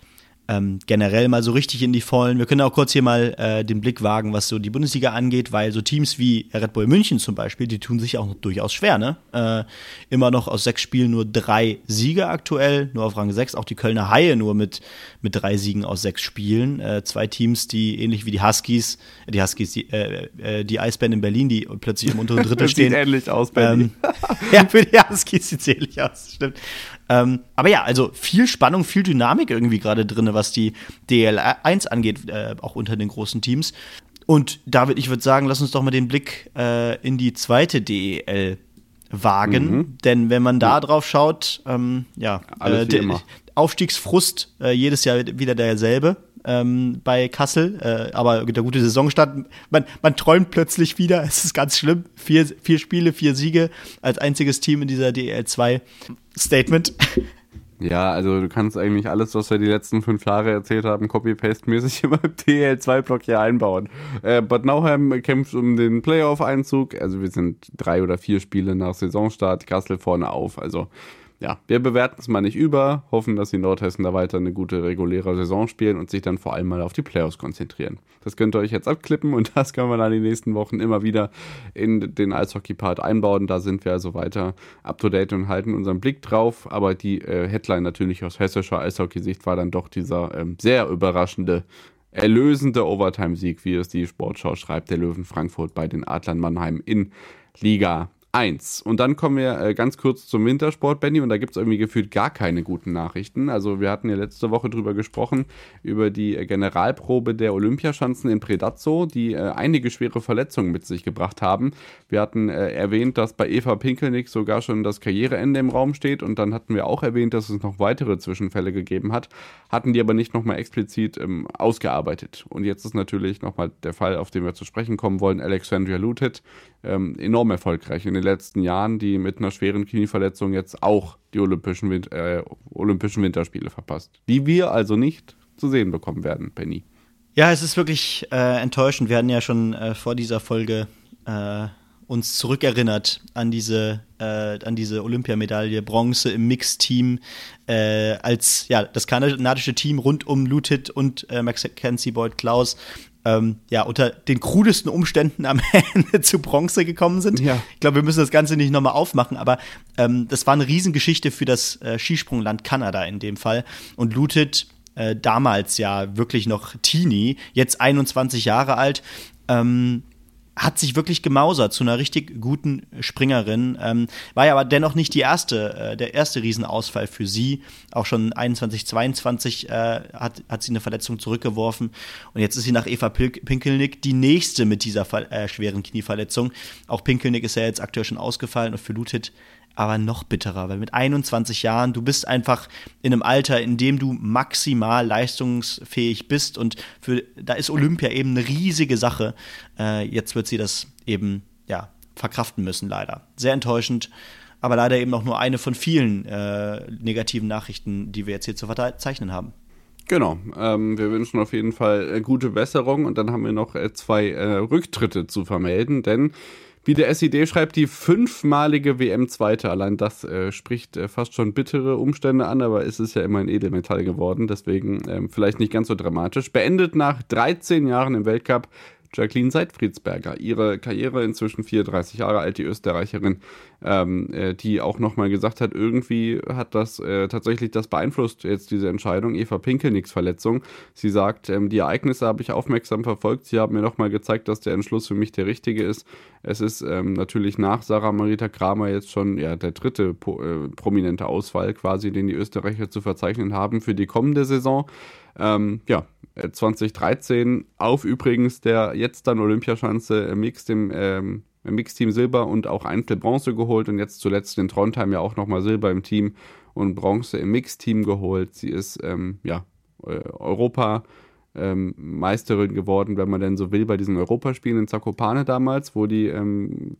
S1: ähm, generell mal so richtig in die Vollen. Wir können auch kurz hier mal äh, den Blick wagen, was so die Bundesliga angeht, weil so Teams wie Red Bull München zum Beispiel, die tun sich auch noch durchaus schwer, ne? Äh, immer noch aus sechs Spielen nur drei Siege aktuell, nur auf Rang sechs. Auch die Kölner Haie nur mit, mit drei Siegen aus sechs Spielen. Äh, zwei Teams, die ähnlich wie die Huskies, äh, die Huskies, die, äh, äh, die Eisbären in Berlin, die plötzlich im unteren Drittel stehen.
S2: Sieht ähnlich aus, Berlin.
S1: Ähm, ja, für die Huskies sieht es ähnlich aus, stimmt. Ähm, aber ja, also viel Spannung, viel Dynamik irgendwie gerade drin, was die D L eins angeht, äh, auch unter den großen Teams. Und David, ich würde sagen, lass uns doch mal den Blick äh, in die zweite D E L wagen. Mhm. Denn wenn man da drauf schaut, ähm, ja, äh, der Aufstiegsfrust äh, jedes Jahr wieder derselbe. Ähm, bei Kassel, äh, aber der gute Saisonstart, man, man träumt plötzlich wieder, es ist ganz schlimm, vier, vier Spiele, vier Siege als einziges Team in dieser D E L zwei Statement.
S2: Ja, also du kannst eigentlich alles, was wir die letzten fünf Jahre erzählt haben, Copy-Paste-mäßig immer im D E L zwei Block hier einbauen. Äh, Bad Nauheim kämpft um den Playoff-Einzug, also wir sind drei oder vier Spiele nach Saisonstart, Kassel vorne auf, also ja, wir bewerten es mal nicht über, hoffen, dass die Nordhessen da weiter eine gute reguläre Saison spielen und sich dann vor allem mal auf die Playoffs konzentrieren. Das könnt ihr euch jetzt abklippen und das können wir dann die nächsten Wochen immer wieder in den Eishockey-Part einbauen. Da sind wir also weiter up-to-date und halten unseren Blick drauf. Aber die äh, Headline natürlich aus hessischer Eishockey-Sicht war dann doch dieser ähm, sehr überraschende, erlösende Overtime-Sieg, wie es die Sportschau schreibt, der Löwen Frankfurt bei den Adlern Mannheim in Liga eins. Und dann kommen wir äh, ganz kurz zum Wintersport, Benny, und da gibt es irgendwie gefühlt gar keine guten Nachrichten. Also wir hatten ja letzte Woche drüber gesprochen, über die äh, Generalprobe der Olympiaschanzen in Predazzo, die äh, einige schwere Verletzungen mit sich gebracht haben. Wir hatten äh, erwähnt, dass bei Eva Pinkelnick sogar schon das Karriereende im Raum steht, und dann hatten wir auch erwähnt, dass es noch weitere Zwischenfälle gegeben hat, hatten die aber nicht nochmal explizit ähm, ausgearbeitet. Und jetzt ist natürlich nochmal der Fall, auf den wir zu sprechen kommen wollen, Alexandria Lutet, ähm, enorm erfolgreich in den letzten Jahren, die mit einer schweren Knieverletzung jetzt auch die Olympischen, Win- äh, Olympischen Winterspiele verpasst. Die wir also nicht zu sehen bekommen werden, Penny.
S1: Ja, es ist wirklich äh, enttäuschend. Wir hatten ja schon äh, vor dieser Folge äh, uns zurückerinnert an diese, äh, an diese Olympiamedaille Bronze im Mixteam, äh, als ja das kanadische Team rund um Lutet und äh, Mackenzie Boyd Klaus Ähm, ja, unter den krudesten Umständen am Ende zu Bronze gekommen sind.
S2: Ja.
S1: Ich glaube, wir müssen das Ganze nicht nochmal aufmachen, aber ähm, das war eine Riesengeschichte für das äh, Skisprungland Kanada in dem Fall. Und Lutet, äh, damals ja wirklich noch Teenie, jetzt einundzwanzig Jahre alt, ähm, hat sich wirklich gemausert zu einer richtig guten Springerin. Ähm, war ja aber dennoch nicht die erste, äh, der erste Riesenausfall für sie. Auch schon einundzwanzig, zweiundzwanzig äh, hat, hat sie eine Verletzung zurückgeworfen. Und jetzt ist sie nach Eva Pinkelnick die nächste mit dieser äh, schweren Knieverletzung. Auch Pinkelnick ist ja jetzt aktuell schon ausgefallen und für Lutet aber noch bitterer, weil mit einundzwanzig Jahren, du bist einfach in einem Alter, in dem du maximal leistungsfähig bist, und für, da ist Olympia eben eine riesige Sache. Äh, jetzt wird sie das eben, ja, verkraften müssen, leider. Sehr enttäuschend, aber leider eben auch nur eine von vielen äh, negativen Nachrichten, die wir jetzt hier zu verzeichnen haben.
S2: Genau, ähm, wir wünschen auf jeden Fall äh, gute Besserung, und dann haben wir noch äh, zwei äh, Rücktritte zu vermelden, denn wie der S I D schreibt, die fünfmalige W M-Zweite, allein das äh, spricht äh, fast schon bittere Umstände an, aber es ist ja immer ein Edelmetall geworden, deswegen ähm, vielleicht nicht ganz so dramatisch. Beendet nach dreizehn Jahren im Weltcup Jacqueline Seidfriedsberger. Ihre Karriere, inzwischen vierunddreißig Jahre alt, die Österreicherin, ähm, äh, die auch nochmal gesagt hat, irgendwie hat das äh, tatsächlich das beeinflusst, jetzt diese Entscheidung, Eva Pinkelnicks Verletzung. Sie sagt, ähm, die Ereignisse habe ich aufmerksam verfolgt. Sie haben mir nochmal gezeigt, dass der Entschluss für mich der richtige ist. Es ist ähm, natürlich nach Sarah Marita Kramer jetzt schon ja, der dritte po- äh, prominente Ausfall quasi, den die Österreicher zu verzeichnen haben für die kommende Saison. Ähm, ja, zwanzig dreizehn auf übrigens der jetzt dann Olympiaschanze im Mix, dem ähm, im Mixteam Silber und auch Einzel Bronze geholt, und jetzt zuletzt in Trondheim ja auch nochmal Silber im Team und Bronze im Mixteam geholt. Sie ist ähm, ja Europa ähm, Meisterin geworden, wenn man denn so will, bei diesen Europaspielen in Zakopane damals, wo die ähm,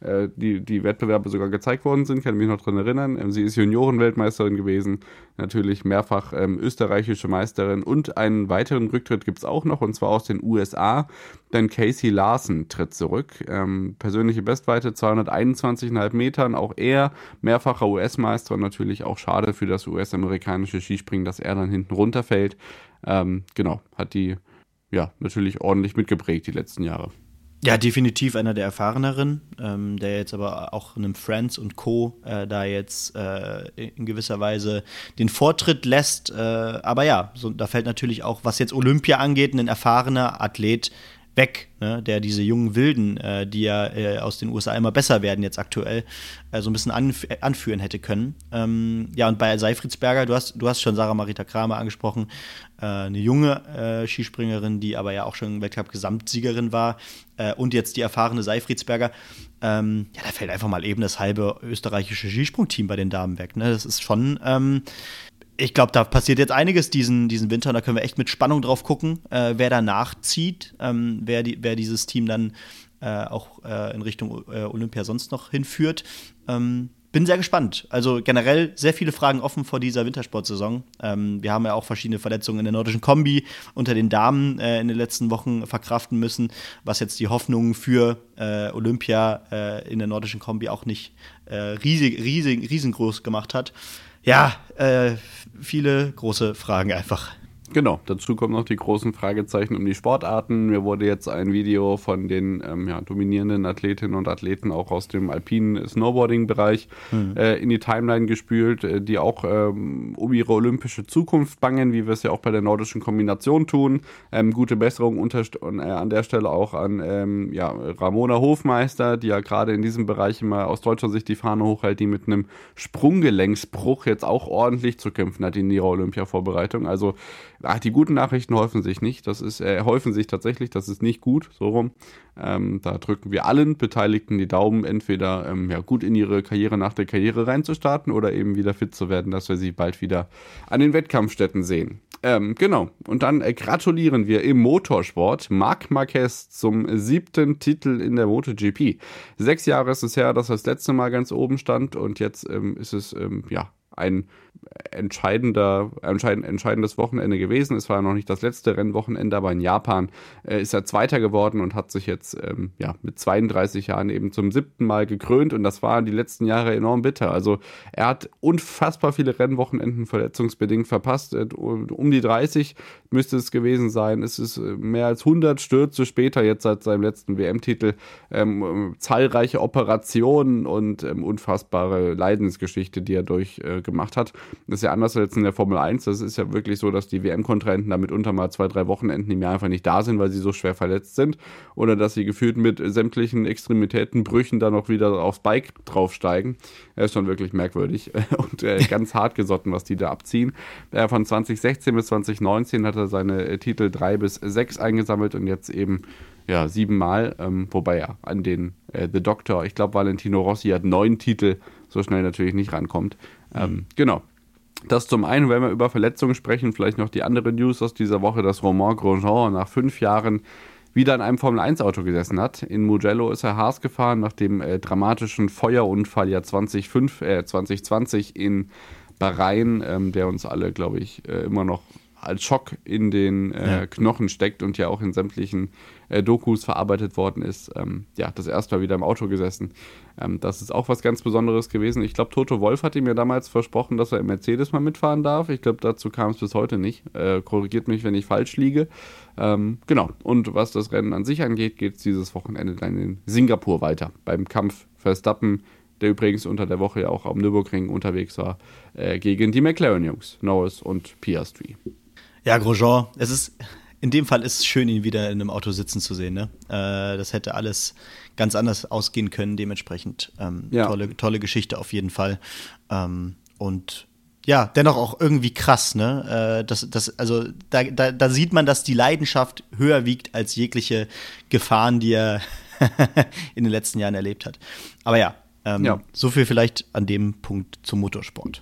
S2: äh, die, die Wettbewerbe sogar gezeigt worden sind, kann ich mich noch dran erinnern. Ähm, sie ist Juniorenweltmeisterin gewesen, natürlich mehrfach ähm, österreichische Meisterin und einen weiteren Rücktritt gibt es auch noch, und zwar aus den U S A, denn Casey Larson tritt zurück. Ähm, persönliche Bestweite zweihunderteinundzwanzig Komma fünf Metern, auch er mehrfacher U S-Meister und natürlich auch schade für das U S-amerikanische Skispringen, dass er dann hinten runterfällt. Ähm, genau, hat die ja natürlich ordentlich mitgeprägt die letzten Jahre.
S1: Ja, definitiv einer der erfahreneren, ähm, der jetzt aber auch einem Friends und Co. Äh, da jetzt äh, in gewisser Weise den Vortritt lässt. Äh, aber ja, so, da fällt natürlich auch, was jetzt Olympia angeht, ein erfahrener Athlet weg, ne, der diese jungen Wilden, äh, die ja äh, aus den U S A immer besser werden jetzt aktuell, äh, so ein bisschen anf- anführen hätte können. Ähm, ja, und bei Seifridsberger, du hast, du hast schon Sarah Marita Kramer angesprochen, äh, eine junge äh, Skispringerin, die aber ja auch schon Weltcup-Gesamtsiegerin war, äh, und jetzt die erfahrene Seifridsberger. Ähm, ja, da fällt einfach mal eben das halbe österreichische Skisprungteam bei den Damen weg. Ne? Das ist schon ähm, Ich glaube, da passiert jetzt einiges diesen, diesen Winter und da können wir echt mit Spannung drauf gucken, äh, wer da nachzieht, ähm, wer, die, wer dieses Team dann äh, auch äh, in Richtung äh, Olympia sonst noch hinführt. Ähm, bin sehr gespannt. Also generell sehr viele Fragen offen vor dieser Wintersportsaison. Ähm, wir haben ja auch verschiedene Verletzungen in der nordischen Kombi unter den Damen äh, in den letzten Wochen verkraften müssen, was jetzt die Hoffnungen für äh, Olympia äh, in der nordischen Kombi auch nicht äh, riesig, riesig, riesengroß gemacht hat. Ja, äh, viele große Fragen einfach.
S2: Genau, dazu kommen noch die großen Fragezeichen um die Sportarten. Mir wurde jetzt ein Video von den ähm, ja, dominierenden Athletinnen und Athleten auch aus dem alpinen Snowboarding-Bereich mhm. äh, in die Timeline gespült, äh, die auch ähm, um ihre olympische Zukunft bangen, wie wir es ja auch bei der nordischen Kombination tun. Ähm, gute Besserung unterst- und, äh, an der Stelle auch an ähm, ja, Ramona Hofmeister, die ja gerade in diesem Bereich immer aus deutscher Sicht die Fahne hochhält, die mit einem Sprunggelenksbruch jetzt auch ordentlich zu kämpfen hat in ihrer Olympia-Vorbereitung. Also Ach, die guten Nachrichten häufen sich nicht. Das ist, äh, häufen sich tatsächlich, das ist nicht gut, so rum. Ähm, da drücken wir allen Beteiligten die Daumen, entweder ähm, ja, gut in ihre Karriere nach der Karriere reinzustarten oder eben wieder fit zu werden, dass wir sie bald wieder an den Wettkampfstätten sehen. Ähm, genau. Und dann äh, gratulieren wir im Motorsport Marc Marquez zum siebten Titel in der MotoGP. Sechs Jahre ist es her, dass er das letzte Mal ganz oben stand und jetzt ähm, ist es, ähm, ja, ein entscheidender, entscheidend, entscheidendes Wochenende gewesen. Es war ja noch nicht das letzte Rennwochenende, aber in Japan äh, ist er Zweiter geworden und hat sich jetzt ähm, ja, mit zweiunddreißig Jahren eben zum siebten Mal gekrönt und das war die letzten Jahre enorm bitter. Also er hat unfassbar viele Rennwochenenden verletzungsbedingt verpasst. Äh, um die dreißig müsste es gewesen sein. Es ist mehr als hundert Stürze später, jetzt seit seinem letzten W M-Titel, ähm, zahlreiche Operationen und ähm, unfassbare Leidensgeschichte, die er durchgemacht äh, hat. Das ist ja anders als in der Formel eins. Das ist ja wirklich so, dass die W M-Kontrahenten da mitunter mal zwei, drei Wochenenden im Jahr einfach nicht da sind, weil sie so schwer verletzt sind. Oder dass sie gefühlt mit sämtlichen Extremitätenbrüchen dann noch wieder aufs Bike draufsteigen. Das ist schon wirklich merkwürdig und äh, ganz hart gesotten, was die da abziehen. Äh, von zwanzig sechzehn bis zwanzig neunzehn hat er seine äh, Titel drei bis sechs eingesammelt und jetzt eben ja, siebenmal. Ähm, wobei ja an den äh, The Doctor, ich glaube Valentino Rossi hat neun Titel, so schnell natürlich nicht rankommt. Ähm, mhm. Genau. Das zum einen, wenn wir über Verletzungen sprechen, vielleicht noch die andere News aus dieser Woche, dass Romain Grosjean nach fünf Jahren wieder in einem Formel eins Auto gesessen hat. In Mugello ist er Haas gefahren, nach dem äh, dramatischen Feuerunfall ja zwanzig fünf, äh, zwanzig zwanzig in Bahrain, ähm, der uns alle, glaube ich, äh, immer noch als Schock in den äh, ja. Knochen steckt und ja auch in sämtlichen äh, Dokus verarbeitet worden ist. Ähm, ja, das erste Mal wieder im Auto gesessen. Ähm, das ist auch was ganz Besonderes gewesen. Ich glaube, Toto Wolff hatte mir damals versprochen, dass er im Mercedes mal mitfahren darf. Ich glaube, dazu kam es bis heute nicht. Äh, korrigiert mich, wenn ich falsch liege. Ähm, genau. Und was das Rennen an sich angeht, geht es dieses Wochenende dann in Singapur weiter. Beim Kampf Verstappen, der übrigens unter der Woche ja auch am Nürburgring unterwegs war, äh, gegen die McLaren-Jungs, Norris und Piastri.
S1: Ja, Grosjean, es ist, in dem Fall ist es schön, ihn wieder in einem Auto sitzen zu sehen. Ne? Äh, das hätte alles ganz anders ausgehen können, dementsprechend. Ähm, ja. tolle, tolle Geschichte auf jeden Fall. Ähm, und ja, dennoch auch irgendwie krass, ne? Äh, das, das, also da, da, da sieht man, dass die Leidenschaft höher wiegt als jegliche Gefahren, die er in den letzten Jahren erlebt hat. Aber ja, ähm, ja. so viel vielleicht an dem Punkt zum Motorsport.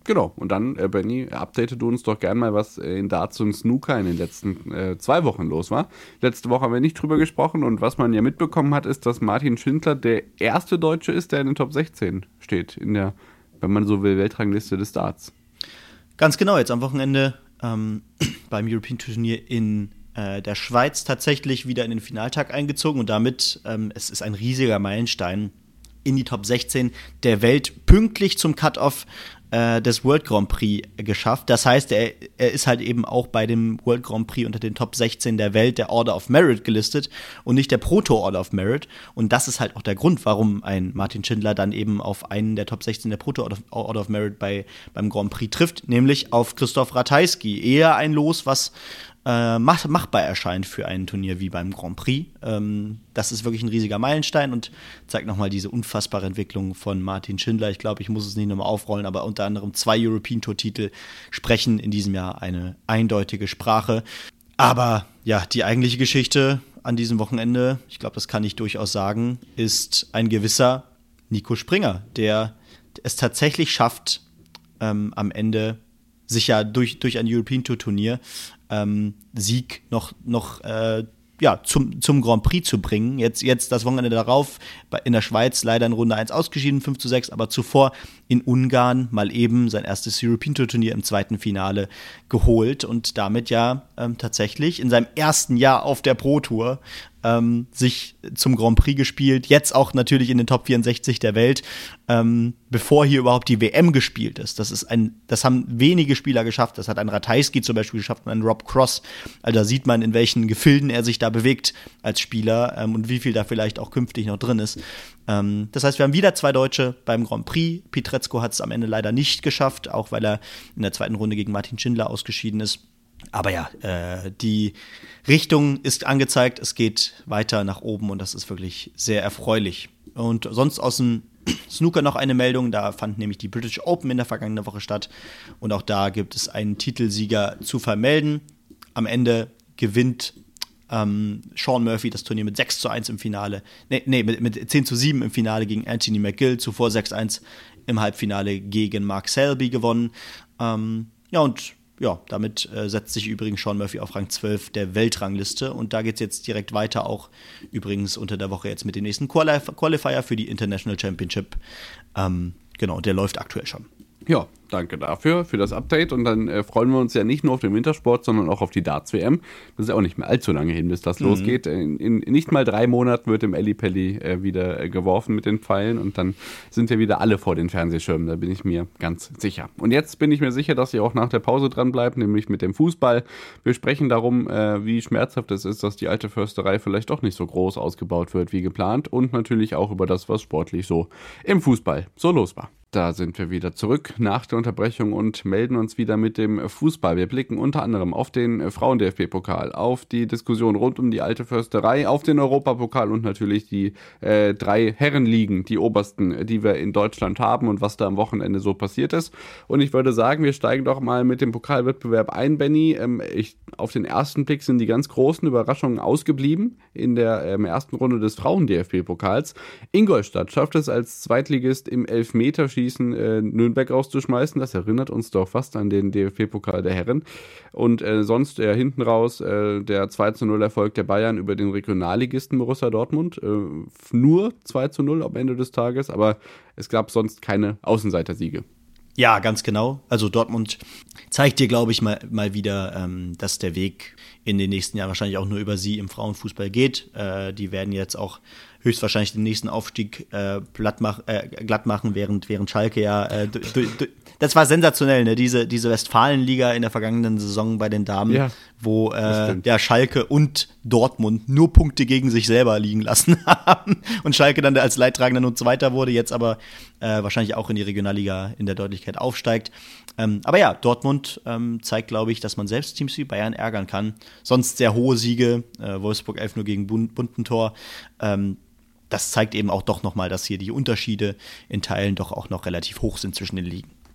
S2: Genau, und dann, äh, Benni, update du uns doch gern mal, was äh, in Darts und Snooker in den letzten äh, zwei Wochen los war. Letzte Woche haben wir nicht drüber gesprochen und was man ja mitbekommen hat, ist, dass Martin Schindler der erste Deutsche ist, der in den Top sechzehn steht, in der, wenn man so will, Weltrangliste des Darts.
S1: Ganz genau, jetzt am Wochenende ähm, beim European Turnier in äh, der Schweiz tatsächlich wieder in den Finaltag eingezogen und damit, ähm, es ist ein riesiger Meilenstein, in die Top sechzehn der Welt pünktlich zum Cut-Off äh, des World Grand Prix geschafft. Das heißt, er, er ist halt eben auch bei dem World Grand Prix unter den Top sechzehn der Welt der Order of Merit gelistet und nicht der Proto Order of Merit. Und das ist halt auch der Grund, warum ein Martin Schindler dann eben auf einen der Top sechzehn der Proto Order of, Order of Merit bei, beim Grand Prix trifft, nämlich auf Christoph Ratajski. Eher ein Los, was Äh, mach, machbar erscheint für ein Turnier wie beim Grand Prix. Ähm, das ist wirklich ein riesiger Meilenstein und zeigt nochmal diese unfassbare Entwicklung von Martin Schindler. Ich glaube, ich muss es nicht nochmal aufrollen, aber unter anderem zwei European Tour Titel sprechen in diesem Jahr eine eindeutige Sprache. Aber ja, die eigentliche Geschichte an diesem Wochenende, ich glaube, das kann ich durchaus sagen, ist ein gewisser Nico Springer, der es tatsächlich schafft, ähm, am Ende sich ja durch, durch ein European Tour Turnier ähm, Sieg noch, noch äh, ja, zum, zum Grand Prix zu bringen. Jetzt, jetzt das Wochenende darauf in der Schweiz leider in Runde eins ausgeschieden, fünf zu sechs, aber zuvor in Ungarn mal eben sein erstes European Tour Turnier im zweiten Finale geholt und damit ja ähm, tatsächlich in seinem ersten Jahr auf der Pro Tour ähm, sich zum Grand Prix gespielt, jetzt auch natürlich in den Top vierundsechzig der Welt, ähm, bevor hier überhaupt die W M gespielt ist. Das ist ein, das haben wenige Spieler geschafft. Das hat ein Ratajski zum Beispiel geschafft und ein Rob Cross. Also da sieht man, in welchen Gefilden er sich da bewegt als Spieler ähm, und wie viel da vielleicht auch künftig noch drin ist. Ähm, das heißt, wir haben wieder zwei Deutsche beim Grand Prix. Pietrezco hat es am Ende leider nicht geschafft, auch weil er in der zweiten Runde gegen Martin Schindler ausgeschieden ist. Aber ja, äh, die Richtung ist angezeigt, es geht weiter nach oben und das ist wirklich sehr erfreulich. Und sonst aus dem Snooker noch eine Meldung, da fand nämlich die British Open in der vergangenen Woche statt und auch da gibt es einen Titelsieger zu vermelden. Am Ende gewinnt ähm, Sean Murphy das Turnier mit sechs zu eins im Finale, nee, nee mit, mit zehn zu sieben im Finale gegen Anthony McGill, zuvor sechs eins im Halbfinale gegen Mark Selby gewonnen. Ähm, ja und Ja, damit äh, setzt sich übrigens Sean Murphy auf Rang zwölf der Weltrangliste und da geht es jetzt direkt weiter, auch übrigens unter der Woche jetzt mit dem nächsten Qualif- Qualifier für die International Championship. Ähm, genau, der läuft aktuell schon.
S2: Ja, danke dafür, für das Update und dann äh, freuen wir uns ja nicht nur auf den Wintersport, sondern auch auf die Darts-W M. Das ist ja auch nicht mehr allzu lange hin, bis das mhm. losgeht. In, in, in nicht mal drei Monaten wird im Ellipelli äh, wieder äh, geworfen mit den Pfeilen und dann sind wir wieder alle vor den Fernsehschirmen, da bin ich mir ganz sicher. Und jetzt bin ich mir sicher, dass ihr auch nach der Pause dran bleibt, nämlich mit dem Fußball. Wir sprechen darum, äh, wie schmerzhaft es ist, dass die alte Försterei vielleicht doch nicht so groß ausgebaut wird wie geplant und natürlich auch über das, was sportlich so im Fußball so los war. Da sind wir wieder zurück nach der Unterbrechung und melden uns wieder mit dem Fußball. Wir blicken unter anderem auf den Frauen-D F B-Pokal, auf die Diskussion rund um die alte Försterei, auf den Europapokal und natürlich die äh, drei Herrenligen, die obersten, die wir in Deutschland haben und was da am Wochenende so passiert ist. Und ich würde sagen, wir steigen doch mal mit dem Pokalwettbewerb ein, Benni. Ähm, ich, auf den ersten Blick sind die ganz großen Überraschungen ausgeblieben in der ähm, ersten Runde des Frauen-D F B-Pokals. Ingolstadt schafft es als Zweitligist im Elfmeterschießen äh, Nürnberg rauszuschmeißen. Das erinnert uns doch fast an den D F B-Pokal der Herren. Und äh, sonst äh, hinten raus äh, der zwei zu null Erfolg der Bayern über den Regionalligisten Borussia Dortmund. Äh, nur zwei zu null am Ende des Tages, aber es gab sonst keine Außenseitersiege.
S1: Ja, ganz genau. Also Dortmund zeigt dir, glaube ich, mal, mal wieder, ähm, dass der Weg in den nächsten Jahren wahrscheinlich auch nur über sie im Frauenfußball geht. Äh, die werden jetzt auch höchstwahrscheinlich den nächsten Aufstieg äh, glatt, mach, äh, glatt machen, während, während Schalke ja äh, d- d- d- das war sensationell, ne? Diese, diese Westfalenliga in der vergangenen Saison bei den Damen, ja, wo äh, ja, Schalke und Dortmund nur Punkte gegen sich selber liegen lassen haben und Schalke dann als Leidtragender nur Zweiter wurde, jetzt aber äh, wahrscheinlich auch in die Regionalliga in der Deutlichkeit aufsteigt. Ähm, aber ja, Dortmund ähm, zeigt, glaube ich, dass man selbst Teams wie Bayern ärgern kann. Sonst sehr hohe Siege, äh, Wolfsburg elf nur gegen Bund- Buntentor. Ähm, das zeigt eben auch doch nochmal, dass hier die Unterschiede in Teilen doch auch noch relativ hoch sind zwischen den Ligen.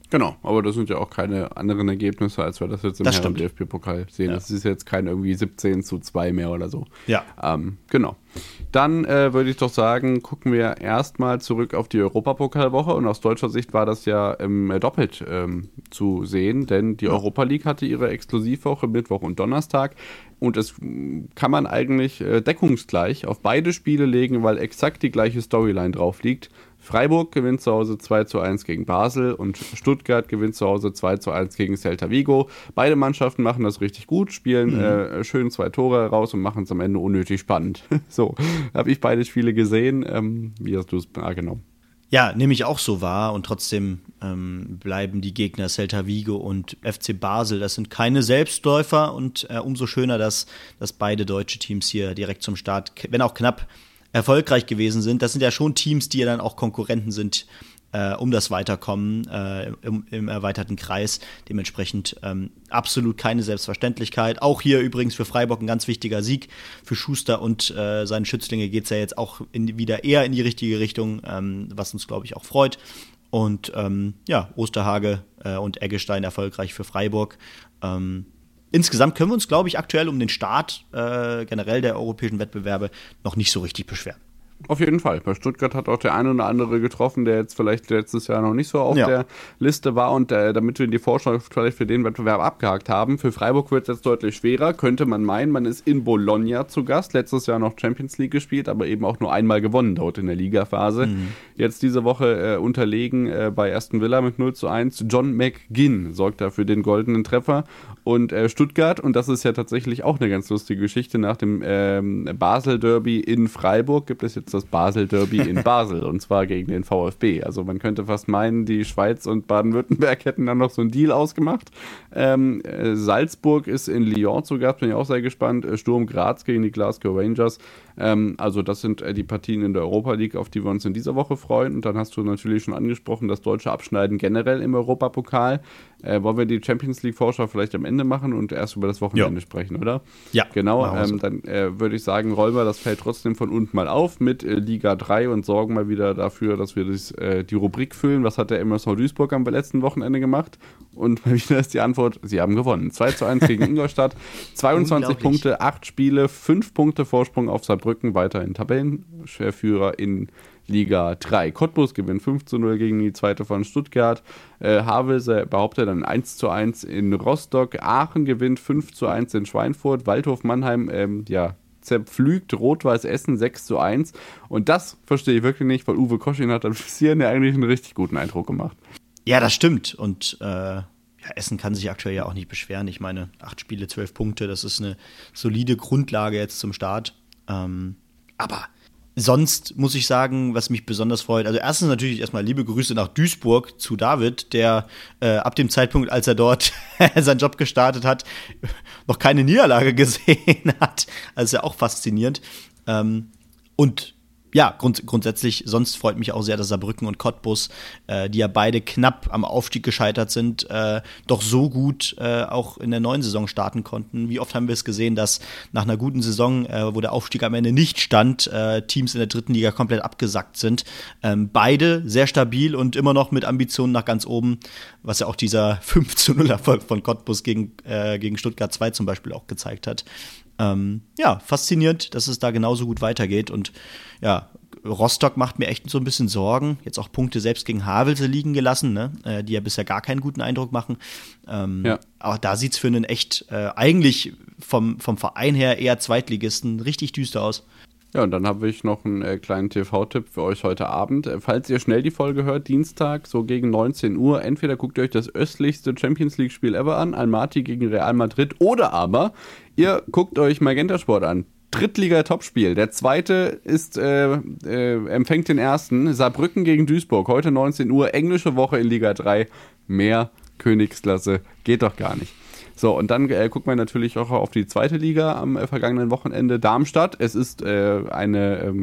S2: Genau, aber das sind ja auch keine anderen Ergebnisse, als wir das jetzt im Herren-D F B-Pokal sehen. Ja. Das ist jetzt kein irgendwie siebzehn zu zwei mehr oder so.
S1: Ja.
S2: Ähm, genau. Dann äh, würde ich doch sagen, gucken wir erstmal zurück auf die Europapokalwoche. Und aus deutscher Sicht war das ja ähm, doppelt ähm, zu sehen, denn die ja. Europa League hatte ihre Exklusivwoche Mittwoch und Donnerstag. Und das kann man eigentlich äh, deckungsgleich auf beide Spiele legen, weil exakt die gleiche Storyline drauf liegt. Freiburg gewinnt zu Hause zwei zu eins gegen Basel und Stuttgart gewinnt zu Hause zwei zu eins gegen Celta Vigo. Beide Mannschaften machen das richtig gut, spielen mhm. äh, schön zwei Tore raus und machen es am Ende unnötig spannend. So, habe ich beide Spiele gesehen. Ähm, wie hast du es wahrgenommen?
S1: Ja, nehme ich auch so wahr und trotzdem ähm, bleiben die Gegner Celta Vigo und F C Basel. Das sind keine Selbstläufer und äh, umso schöner, dass, dass beide deutsche Teams hier direkt zum Start, wenn auch knapp, erfolgreich gewesen sind. Das sind ja schon Teams, die ja dann auch Konkurrenten sind äh, um das Weiterkommen äh, im, im erweiterten Kreis. Dementsprechend ähm, absolut keine Selbstverständlichkeit. Auch hier übrigens für Freiburg ein ganz wichtiger Sieg. Für Schuster und äh, seine Schützlinge geht es ja jetzt auch in, wieder eher in die richtige Richtung, ähm, was uns, glaube ich, auch freut. Und ähm, ja, Osterhage äh, und Eggestein erfolgreich für Freiburg. Ähm, Insgesamt können wir uns, glaube ich, aktuell um den Start äh, generell der europäischen Wettbewerbe noch nicht so richtig beschweren.
S2: Auf jeden Fall. Bei Stuttgart hat auch der eine oder andere getroffen, der jetzt vielleicht letztes Jahr noch nicht so auf ja. der Liste war. Und äh, damit wir die Vorschau vielleicht für den Wettbewerb abgehakt haben, für Freiburg wird es jetzt deutlich schwerer. Könnte man meinen, man ist in Bologna zu Gast. Letztes Jahr noch Champions League gespielt, aber eben auch nur einmal gewonnen dort in der Ligaphase. Mhm. Jetzt diese Woche äh, unterlegen äh, bei Aston Villa mit null zu eins. John McGinn sorgt da für den goldenen Treffer. Und äh, Stuttgart, und das ist ja tatsächlich auch eine ganz lustige Geschichte, nach dem ähm, Basel-Derby in Freiburg gibt es jetzt das Basel-Derby in Basel, und zwar gegen den VfB. Also man könnte fast meinen, die Schweiz und Baden-Württemberg hätten dann noch so einen Deal ausgemacht. Ähm, äh, Salzburg ist in Lyon zu Gast, bin ich auch sehr gespannt. Äh, Sturm Graz gegen die Glasgow Rangers. Ähm, also das sind äh, die Partien in der Europa League, auf die wir uns in dieser Woche freuen. Und dann hast du natürlich schon angesprochen, das deutsche Abschneiden generell im Europapokal. Äh, wollen wir die Champions League-Vorschau vielleicht am Ende machen und erst über das Wochenende ja. sprechen, oder?
S1: Ja.
S2: Genau, ähm, dann äh, würde ich sagen, rollen wir das Feld trotzdem von unten mal auf mit äh, Liga drei und sorgen mal wieder dafür, dass wir das, äh, die Rubrik füllen. Was hat der M S V Duisburg am letzten Wochenende gemacht? Und mal wieder ist die Antwort, sie haben gewonnen. zwei zu eins gegen Ingolstadt, zweiundzwanzig Punkte, acht Spiele, fünf Punkte Vorsprung auf Saarbrücken, weiterhin Tabellenführer in Liga drei. Cottbus gewinnt fünf zu null gegen die zweite von Stuttgart. Äh, Havelse behauptet dann eins zu eins in Rostock. Aachen gewinnt fünf zu eins in Schweinfurt. Waldhof Mannheim, ähm, ja, zerpflügt Rot-Weiß Essen sechs zu eins. Und das verstehe ich wirklich nicht, weil Uwe Koschin hat am Passieren ja eigentlich einen richtig guten Eindruck gemacht.
S1: Ja, das stimmt. Und äh, ja, Essen kann sich aktuell ja auch nicht beschweren. Ich meine, acht Spiele, zwölf Punkte, das ist eine solide Grundlage jetzt zum Start. Ähm, aber sonst muss ich sagen, was mich besonders freut, also erstens natürlich erstmal liebe Grüße nach Duisburg zu David, der äh, ab dem Zeitpunkt, als er dort seinen Job gestartet hat, noch keine Niederlage gesehen hat. Also ja auch faszinierend. Ähm, und ja, grund- grundsätzlich, sonst freut mich auch sehr, dass Saarbrücken und Cottbus, äh, die ja beide knapp am Aufstieg gescheitert sind, äh, doch so gut äh, auch in der neuen Saison starten konnten. Wie oft haben wir es gesehen, dass nach einer guten Saison, äh, wo der Aufstieg am Ende nicht stand, äh, Teams in der dritten Liga komplett abgesackt sind. Ähm, beide sehr stabil und immer noch mit Ambitionen nach ganz oben, was ja auch dieser fünf zu null Erfolg von Cottbus gegen, äh, gegen Stuttgart zwei zum Beispiel auch gezeigt hat. Ähm, ja, faszinierend, dass es da genauso gut weitergeht. Und ja, Rostock macht mir echt so ein bisschen Sorgen. Jetzt auch Punkte selbst gegen Havelse liegen gelassen, ne? äh, die ja bisher gar keinen guten Eindruck machen. Ähm, ja. Aber da sieht es für einen echt, äh, eigentlich vom, vom Verein her eher Zweitligisten, richtig düster aus.
S2: Ja, und dann habe ich noch einen äh, kleinen T V-Tipp für euch heute Abend. Äh, falls ihr schnell die Folge hört, Dienstag, so gegen neunzehn Uhr, entweder guckt ihr euch das östlichste Champions League-Spiel ever an, Almaty gegen Real Madrid, oder aber ihr guckt euch Magenta Sport an. Drittliga-Topspiel. Der zweite ist, äh, äh, empfängt den ersten. Saarbrücken gegen Duisburg, heute neunzehn Uhr, englische Woche in Liga drei. Mehr Königsklasse geht doch gar nicht. So, und dann äh, gucken wir natürlich auch auf die zweite Liga am äh, vergangenen Wochenende. Darmstadt, es ist äh, eine ähm,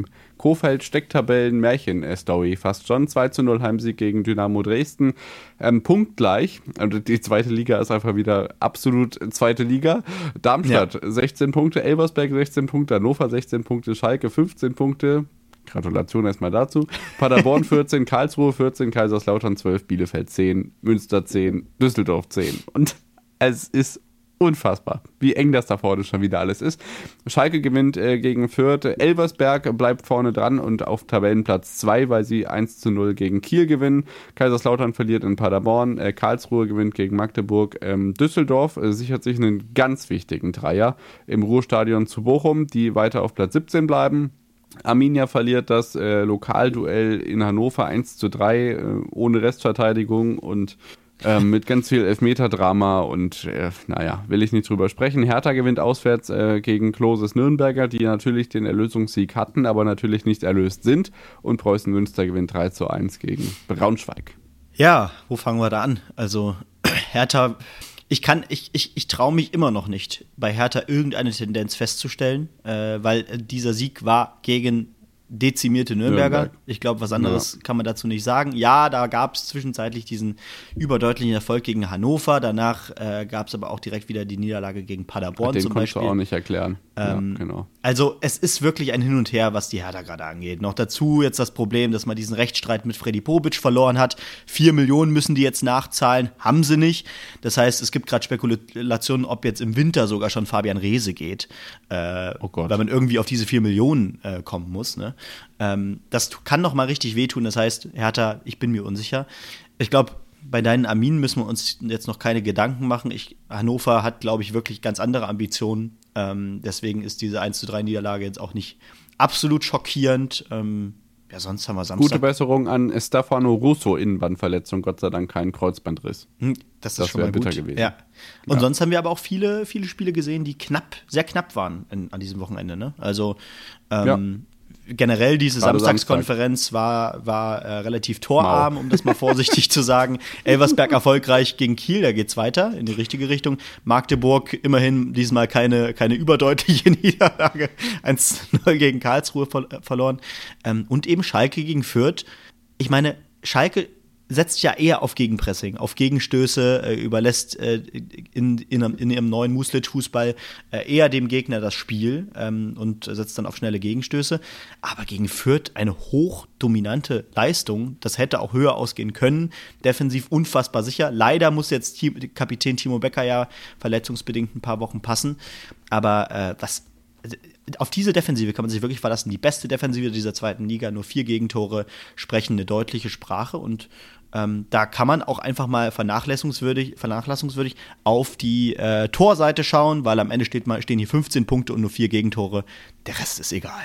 S2: Kofeld-Stecktabellen-Märchen-Story fast schon. zwei zu null Heimsieg gegen Dynamo Dresden. Ähm, punktgleich. Also die zweite Liga ist einfach wieder absolut zweite Liga. Darmstadt ja. sechzehn Punkte, Elversberg sechzehn Punkte, Hannover sechzehn Punkte, Schalke fünfzehn Punkte. Gratulation erstmal dazu. Paderborn vierzehn, Karlsruhe vierzehn, Kaiserslautern zwölf, Bielefeld zehn, Münster zehn, Düsseldorf zehn. Und es ist unfassbar, wie eng das da vorne schon wieder alles ist. Schalke gewinnt äh, gegen Fürth. Elversberg bleibt vorne dran und auf Tabellenplatz zwei, weil sie eins zu null gegen Kiel gewinnen. Kaiserslautern verliert in Paderborn. Äh, Karlsruhe gewinnt gegen Magdeburg. Ähm, Düsseldorf äh, sichert sich einen ganz wichtigen Dreier im Ruhrstadion zu Bochum, die weiter auf Platz siebzehn bleiben. Arminia verliert das äh, Lokalduell in Hannover eins zu drei äh, ohne Restverteidigung und Ähm, mit ganz viel Elfmeter-Drama und äh, naja, will ich nicht drüber sprechen. Hertha gewinnt auswärts äh, gegen Kloses Nürnberger, die natürlich den Erlösungssieg hatten, aber natürlich nicht erlöst sind. Und Preußen Münster gewinnt drei zu eins gegen Braunschweig.
S1: Ja, wo fangen wir da an? Also Hertha, ich kann, ich, ich, ich traue mich immer noch nicht, bei Hertha irgendeine Tendenz festzustellen, äh, weil dieser Sieg war gegen dezimierte Nürnberger. Nürnberg. Ich glaube, was anderes ja. kann man dazu nicht sagen. Ja, da gab es zwischenzeitlich diesen überdeutlichen Erfolg gegen Hannover. Danach äh, gab es aber auch direkt wieder die Niederlage gegen Paderborn
S2: Den
S1: zum
S2: konntest
S1: Beispiel.
S2: du auch nicht erklären.
S1: Ähm,
S2: ja, genau.
S1: Also es ist wirklich ein Hin und Her, was die Hertha gerade angeht. Noch dazu jetzt das Problem, dass man diesen Rechtsstreit mit Freddy Bobic verloren hat. Vier Millionen müssen die jetzt nachzahlen, haben sie nicht. Das heißt, es gibt gerade Spekulationen, ob jetzt im Winter sogar schon Fabian Reese geht. Äh,
S2: oh Gott.
S1: Weil man irgendwie auf diese vier Millionen äh, kommen muss, ne? Ähm, das kann noch mal richtig wehtun. Das heißt, Hertha, ich bin mir unsicher. Ich glaube, bei deinen Arminen müssen wir uns jetzt noch keine Gedanken machen. Ich, Hannover hat, glaube ich, wirklich ganz andere Ambitionen. Ähm, deswegen ist diese eins zu drei Niederlage jetzt auch nicht absolut schockierend. Ähm, ja, sonst haben wir Samstag.
S2: Gute Besserung an Stefano Russo, Innenbandverletzung, Gott sei Dank kein Kreuzbandriss.
S1: Hm, das ist
S2: das
S1: schon mal
S2: bitter
S1: gut
S2: gewesen.
S1: Ja. Und
S2: ja.
S1: sonst haben wir aber auch viele, viele Spiele gesehen, die knapp, sehr knapp waren in, an diesem Wochenende. Ne? Also ähm, ja. Generell diese
S2: Gerade
S1: Samstagskonferenz war, war äh, relativ torarm, wow. um das mal vorsichtig zu sagen. Elversberg erfolgreich gegen Kiel, da geht's weiter in die richtige Richtung. Magdeburg immerhin diesmal keine, keine überdeutliche Niederlage, eins zu null gegen Karlsruhe ver- verloren. Ähm, und eben Schalke gegen Fürth. Ich meine, Schalke setzt ja eher auf Gegenpressing, auf Gegenstöße, äh, überlässt äh, in, in, in ihrem neuen Muslic-Fußball äh, eher dem Gegner das Spiel ähm, und setzt dann auf schnelle Gegenstöße. Aber gegen Fürth eine hochdominante Leistung, das hätte auch höher ausgehen können, defensiv unfassbar sicher. Leider muss jetzt T- Kapitän Timo Becker ja verletzungsbedingt ein paar Wochen passen, aber äh, was auf diese Defensive kann man sich wirklich verlassen. Die beste Defensive dieser zweiten Liga, nur vier Gegentore, sprechen eine deutliche Sprache und ähm, da kann man auch einfach mal vernachlässigungswürdig, vernachlässigungswürdig auf die äh, Torseite schauen, weil am Ende steht mal, stehen hier fünfzehn Punkte und nur vier Gegentore. Der Rest ist egal.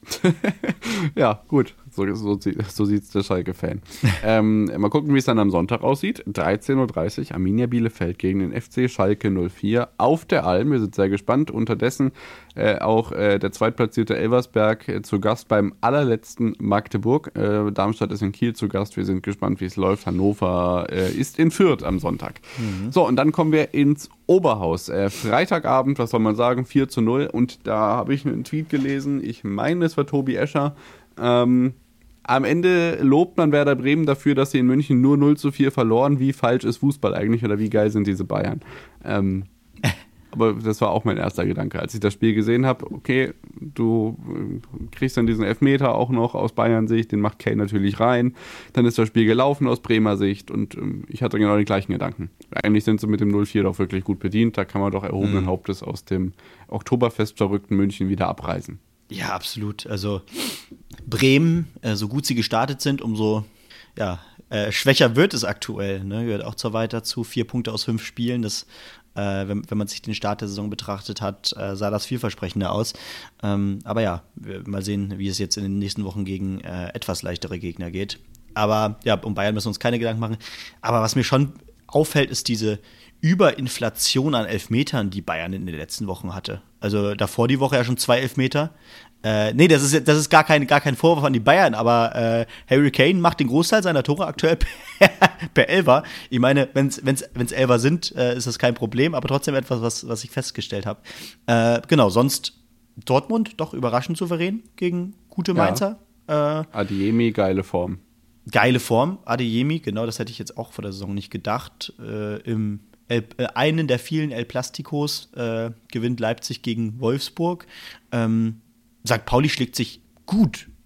S2: Ja, gut. So, so, so sieht es der Schalke-Fan. ähm, mal gucken, wie es dann am Sonntag aussieht. dreizehn Uhr dreißig, Arminia Bielefeld gegen den F C Schalke null vier auf der Alm. Wir sind sehr gespannt. Unterdessen äh, auch äh, der zweitplatzierte Elversberg äh, zu Gast beim allerletzten Magdeburg. Äh, Darmstadt ist in Kiel zu Gast. Wir sind gespannt, wie es läuft. Hannover äh, ist in Fürth am Sonntag. Mhm. So, und dann kommen wir ins Oberhaus. Äh, Freitagabend, was soll man sagen, vier zu null. Und da habe ich einen Tweet gelesen. Ich meine, es war Tobi Escher. Ähm, am Ende lobt man Werder Bremen dafür, dass sie in München nur null zu vier verloren. Wie falsch ist Fußball eigentlich oder wie geil sind diese Bayern? Ähm, aber das war auch mein erster Gedanke, als ich das Spiel gesehen habe. Okay, du kriegst dann diesen Elfmeter auch noch aus Bayern-Sicht, den macht Kane natürlich rein. Dann ist das Spiel gelaufen aus Bremer Sicht und ähm, ich hatte genau den gleichen Gedanken. Eigentlich sind sie mit dem null vier doch wirklich gut bedient. Da kann man doch erhobenen mhm. Hauptes aus dem Oktoberfest verrückten München wieder abreisen.
S1: Ja, absolut. Also Bremen, äh, so gut sie gestartet sind, umso ja, äh, schwächer wird es aktuell. Ne? Gehört auch zur weiter zu. Vier Punkte aus fünf Spielen. Das, äh, wenn, wenn man sich den Start der Saison betrachtet hat, äh, sah das vielversprechender aus. Ähm, aber ja, wir, mal sehen, wie es jetzt in den nächsten Wochen gegen äh, etwas leichtere Gegner geht. Aber ja, um Bayern müssen wir uns keine Gedanken machen. Aber was mir schon auffällt, ist diese Überinflation an Elfmetern, die Bayern in den letzten Wochen hatte. Also davor die Woche ja schon zwei Elfmeter. Äh, nee, das ist, das ist gar kein, gar kein Vorwurf an die Bayern, aber äh, Harry Kane macht den Großteil seiner Tore aktuell per, per Elfer. Ich meine, wenn es wenn's, wenn's Elfer sind, äh, ist das kein Problem, aber trotzdem etwas, was, was ich festgestellt habe. Äh, genau, sonst Dortmund doch überraschend souverän gegen gute Mainzer. Ja. Äh,
S2: Adeyemi, geile Form.
S1: Geile Form, Adeyemi, genau, das hätte ich jetzt auch vor der Saison nicht gedacht. Äh, Im El, äh, einen der vielen El Plasticos äh, gewinnt Leipzig gegen Wolfsburg. Ähm, Sankt Pauli schlägt sich gut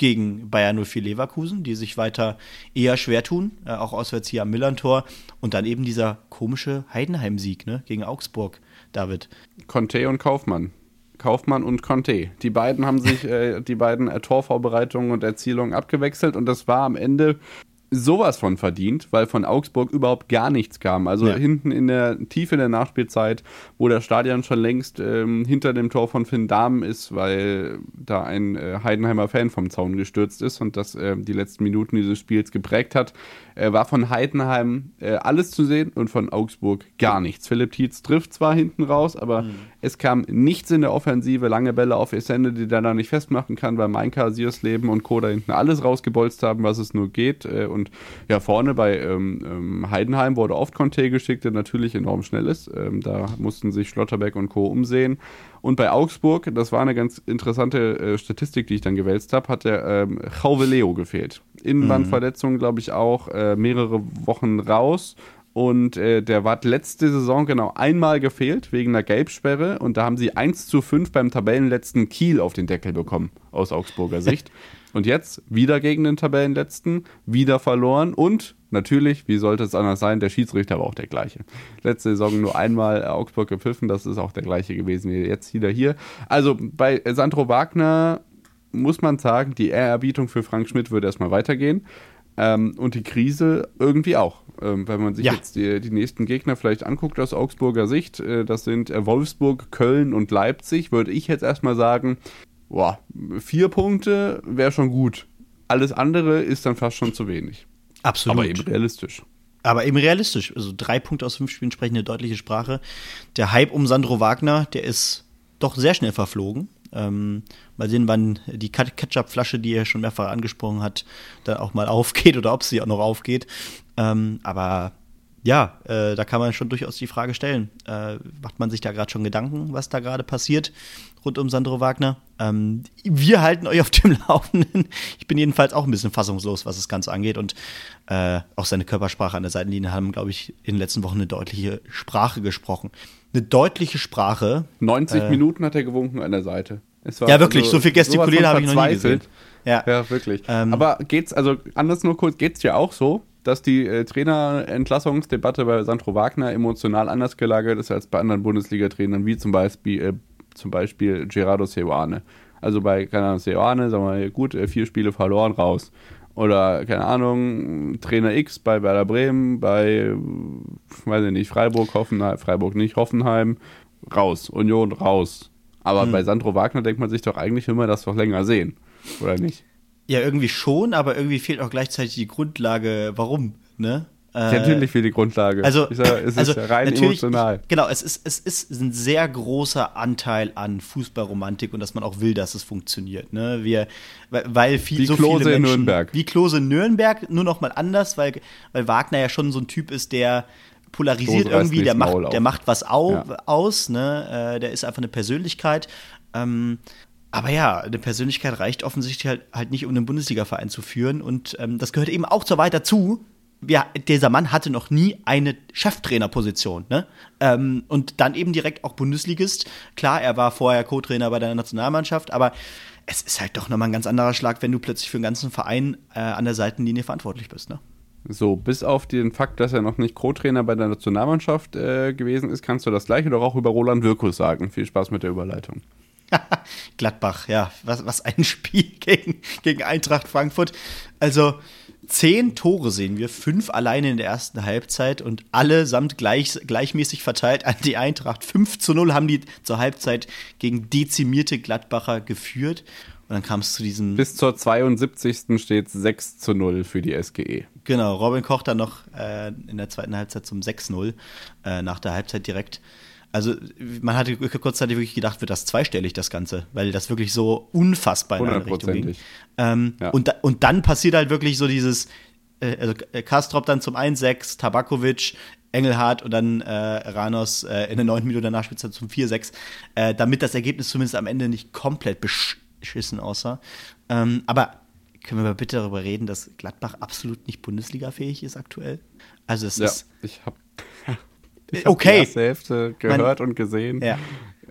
S1: gegen Bayer null vier Leverkusen, die sich weiter eher schwer tun, äh, auch auswärts hier am Millern-Tor. Und dann eben dieser komische Heidenheim-Sieg, ne, gegen Augsburg, David.
S2: Conte und Kaufmann. Kaufmann und Conte. Die beiden haben sich, äh, die beiden äh, Torvorbereitungen und Erzielungen abgewechselt und das war am Ende sowas von verdient, weil von Augsburg überhaupt gar nichts kam. Also ja. hinten in der Tiefe der Nachspielzeit, wo das Stadion schon längst ähm, hinter dem Tor von Finn Dahmen ist, weil da ein äh, Heidenheimer Fan vom Zaun gestürzt ist und das äh, die letzten Minuten dieses Spiels geprägt hat, äh, war von Heidenheim äh, alles zu sehen und von Augsburg gar nichts. Philipp Tietz trifft zwar hinten raus, aber mhm. es kam nichts in der Offensive, lange Bälle auf Essende, die der da nicht festmachen kann, weil Mainka, Siersleben und Co. da hinten alles rausgebolzt haben, was es nur geht. Äh, und ja, vorne bei ähm, ähm, Heidenheim wurde oft Conte geschickt, der natürlich enorm schnell ist. Ähm, da mussten sich Schlotterbeck und Co. umsehen. Und bei Augsburg, das war eine ganz interessante äh, Statistik, die ich dann gewälzt habe, hat der ähm, Jauve Leo gefehlt. Innenbandverletzung, glaube ich, auch äh, mehrere Wochen raus. Und äh, der war letzte Saison genau einmal gefehlt, wegen einer Gelbsperre. Und da haben sie eins zu fünf beim Tabellenletzten Kiel auf den Deckel bekommen, aus Augsburger Sicht. Und jetzt wieder gegen den Tabellenletzten, wieder verloren und natürlich, wie sollte es anders sein, der Schiedsrichter war auch der gleiche. Letzte Saison nur einmal Augsburg gepfiffen, das ist auch der gleiche gewesen wie jetzt wieder hier. Also bei Sandro Wagner muss man sagen, die Ehrerbietung für Frank Schmidt würde erstmal weitergehen. Ähm, und die Krise irgendwie auch. Ähm, wenn man sich ja. jetzt die, die nächsten Gegner vielleicht anguckt aus Augsburger Sicht, äh, das sind äh, Wolfsburg, Köln und Leipzig, würde ich jetzt erstmal sagen, boah, vier Punkte wäre schon gut. Alles andere ist dann fast schon zu wenig.
S1: Absolut.
S2: Aber eben realistisch.
S1: Aber eben realistisch. Also drei Punkte aus fünf Spielen sprechen eine deutliche Sprache. Der Hype um Sandro Wagner, der ist doch sehr schnell verflogen. Ähm, mal sehen, wann die Ketchup-Flasche, die er schon mehrfach angesprochen hat, dann auch mal aufgeht oder ob sie auch noch aufgeht. Ähm, aber ja, äh, da kann man schon durchaus die Frage stellen. Äh, macht man sich da gerade schon Gedanken, was da gerade passiert rund um Sandro Wagner? Ähm, wir halten euch auf dem Laufenden. Ich bin jedenfalls auch ein bisschen fassungslos, was das Ganze angeht. Und äh, auch seine Körpersprache an der Seitenlinie haben, glaube ich, in den letzten Wochen eine deutliche Sprache gesprochen. Eine deutliche Sprache.
S2: neunzig
S1: äh,
S2: Minuten hat er gewunken an der Seite. Es war
S1: ja, wirklich,
S2: also
S1: so viel gestikulieren habe ich noch nie gesehen.
S2: Ja, ja wirklich. Ähm, Aber geht's, also anders nur kurz, geht's ja auch so, dass die äh, Trainerentlassungsdebatte bei Sandro Wagner emotional anders gelagert ist als bei anderen Bundesliga-Trainern, wie zum Beispiel, äh, zum Beispiel Gerardo Seoane. Also bei, keine Ahnung, Seoane, sagen wir mal, gut, äh, vier Spiele verloren, raus. Oder, keine Ahnung, Trainer X bei Werder Bremen, bei, weiß ich nicht, Freiburg, Hoffenheim, Freiburg nicht, Hoffenheim, raus, Union, raus. Aber hm. bei Sandro Wagner denkt man sich doch eigentlich immer, das doch länger sehen, oder nicht?
S1: Ja, irgendwie schon, aber irgendwie fehlt auch gleichzeitig die Grundlage, warum, ne?
S2: Äh, natürlich fehlt die Grundlage.
S1: Also,
S2: ich sag, es
S1: also
S2: ist rein emotional.
S1: Ich, genau, es ist, es ist ein sehr großer Anteil an Fußballromantik und dass man auch will, dass es funktioniert. Ne? Wir, weil viel,
S2: wie
S1: so
S2: Klose
S1: viele Menschen,
S2: in Nürnberg.
S1: Wie Klose in Nürnberg, nur noch mal anders, weil, weil Wagner ja schon so ein Typ ist, der polarisiert irgendwie, der macht, der macht was au, ja. aus, ne? Äh, der ist einfach eine Persönlichkeit. Ähm, Aber ja, eine Persönlichkeit reicht offensichtlich halt, halt nicht, um einen Bundesliga-Verein zu führen. Und ähm, das gehört eben auch so weit dazu. Ja, dieser Mann hatte noch nie eine Cheftrainerposition, ne? Ähm, und dann eben direkt auch Bundesligist. Klar, er war vorher Co-Trainer bei der Nationalmannschaft, aber es ist halt doch nochmal ein ganz anderer Schlag, wenn du plötzlich für den ganzen Verein äh, an der Seitenlinie verantwortlich bist, ne?
S2: So, bis auf den Fakt, dass er noch nicht Co-Trainer bei der Nationalmannschaft äh, gewesen ist, kannst du das Gleiche doch auch über Roland Wirkus sagen. Viel Spaß mit der Überleitung.
S1: Gladbach, ja, was, was ein Spiel gegen, gegen Eintracht Frankfurt. Also zehn Tore sehen wir, fünf alleine in der ersten Halbzeit und allesamt gleich, gleichmäßig verteilt an die Eintracht. fünf zu null haben die zur Halbzeit gegen dezimierte Gladbacher geführt. Und dann kam es zu diesem...
S2: Bis zur zweiundsiebzigsten steht sechs zu null für die S G E.
S1: Genau, Robin Koch dann noch äh, in der zweiten Halbzeit zum sechs null, äh, nach der Halbzeit direkt. Also man hatte kurzzeitig wirklich gedacht, wird das zweistellig, das Ganze, weil das wirklich so unfassbar in eine Richtung ging. Ähm, ja. und, da, und dann passiert halt wirklich so dieses, äh, also Kastrop dann zum eins sechs, Tabakovic, Engelhardt und dann äh, Ranos äh, in der neunten Minute der Nachspielzeit zum vier sechs, äh, damit das Ergebnis zumindest am Ende nicht komplett beschissen aussah. Ähm, aber können wir mal bitte darüber reden, dass Gladbach absolut nicht Bundesliga-fähig ist aktuell? Also es
S2: ja,
S1: ist...
S2: ich habe... Ich habe
S1: okay.
S2: die erste Hälfte gehört Man, und gesehen.
S1: Ja.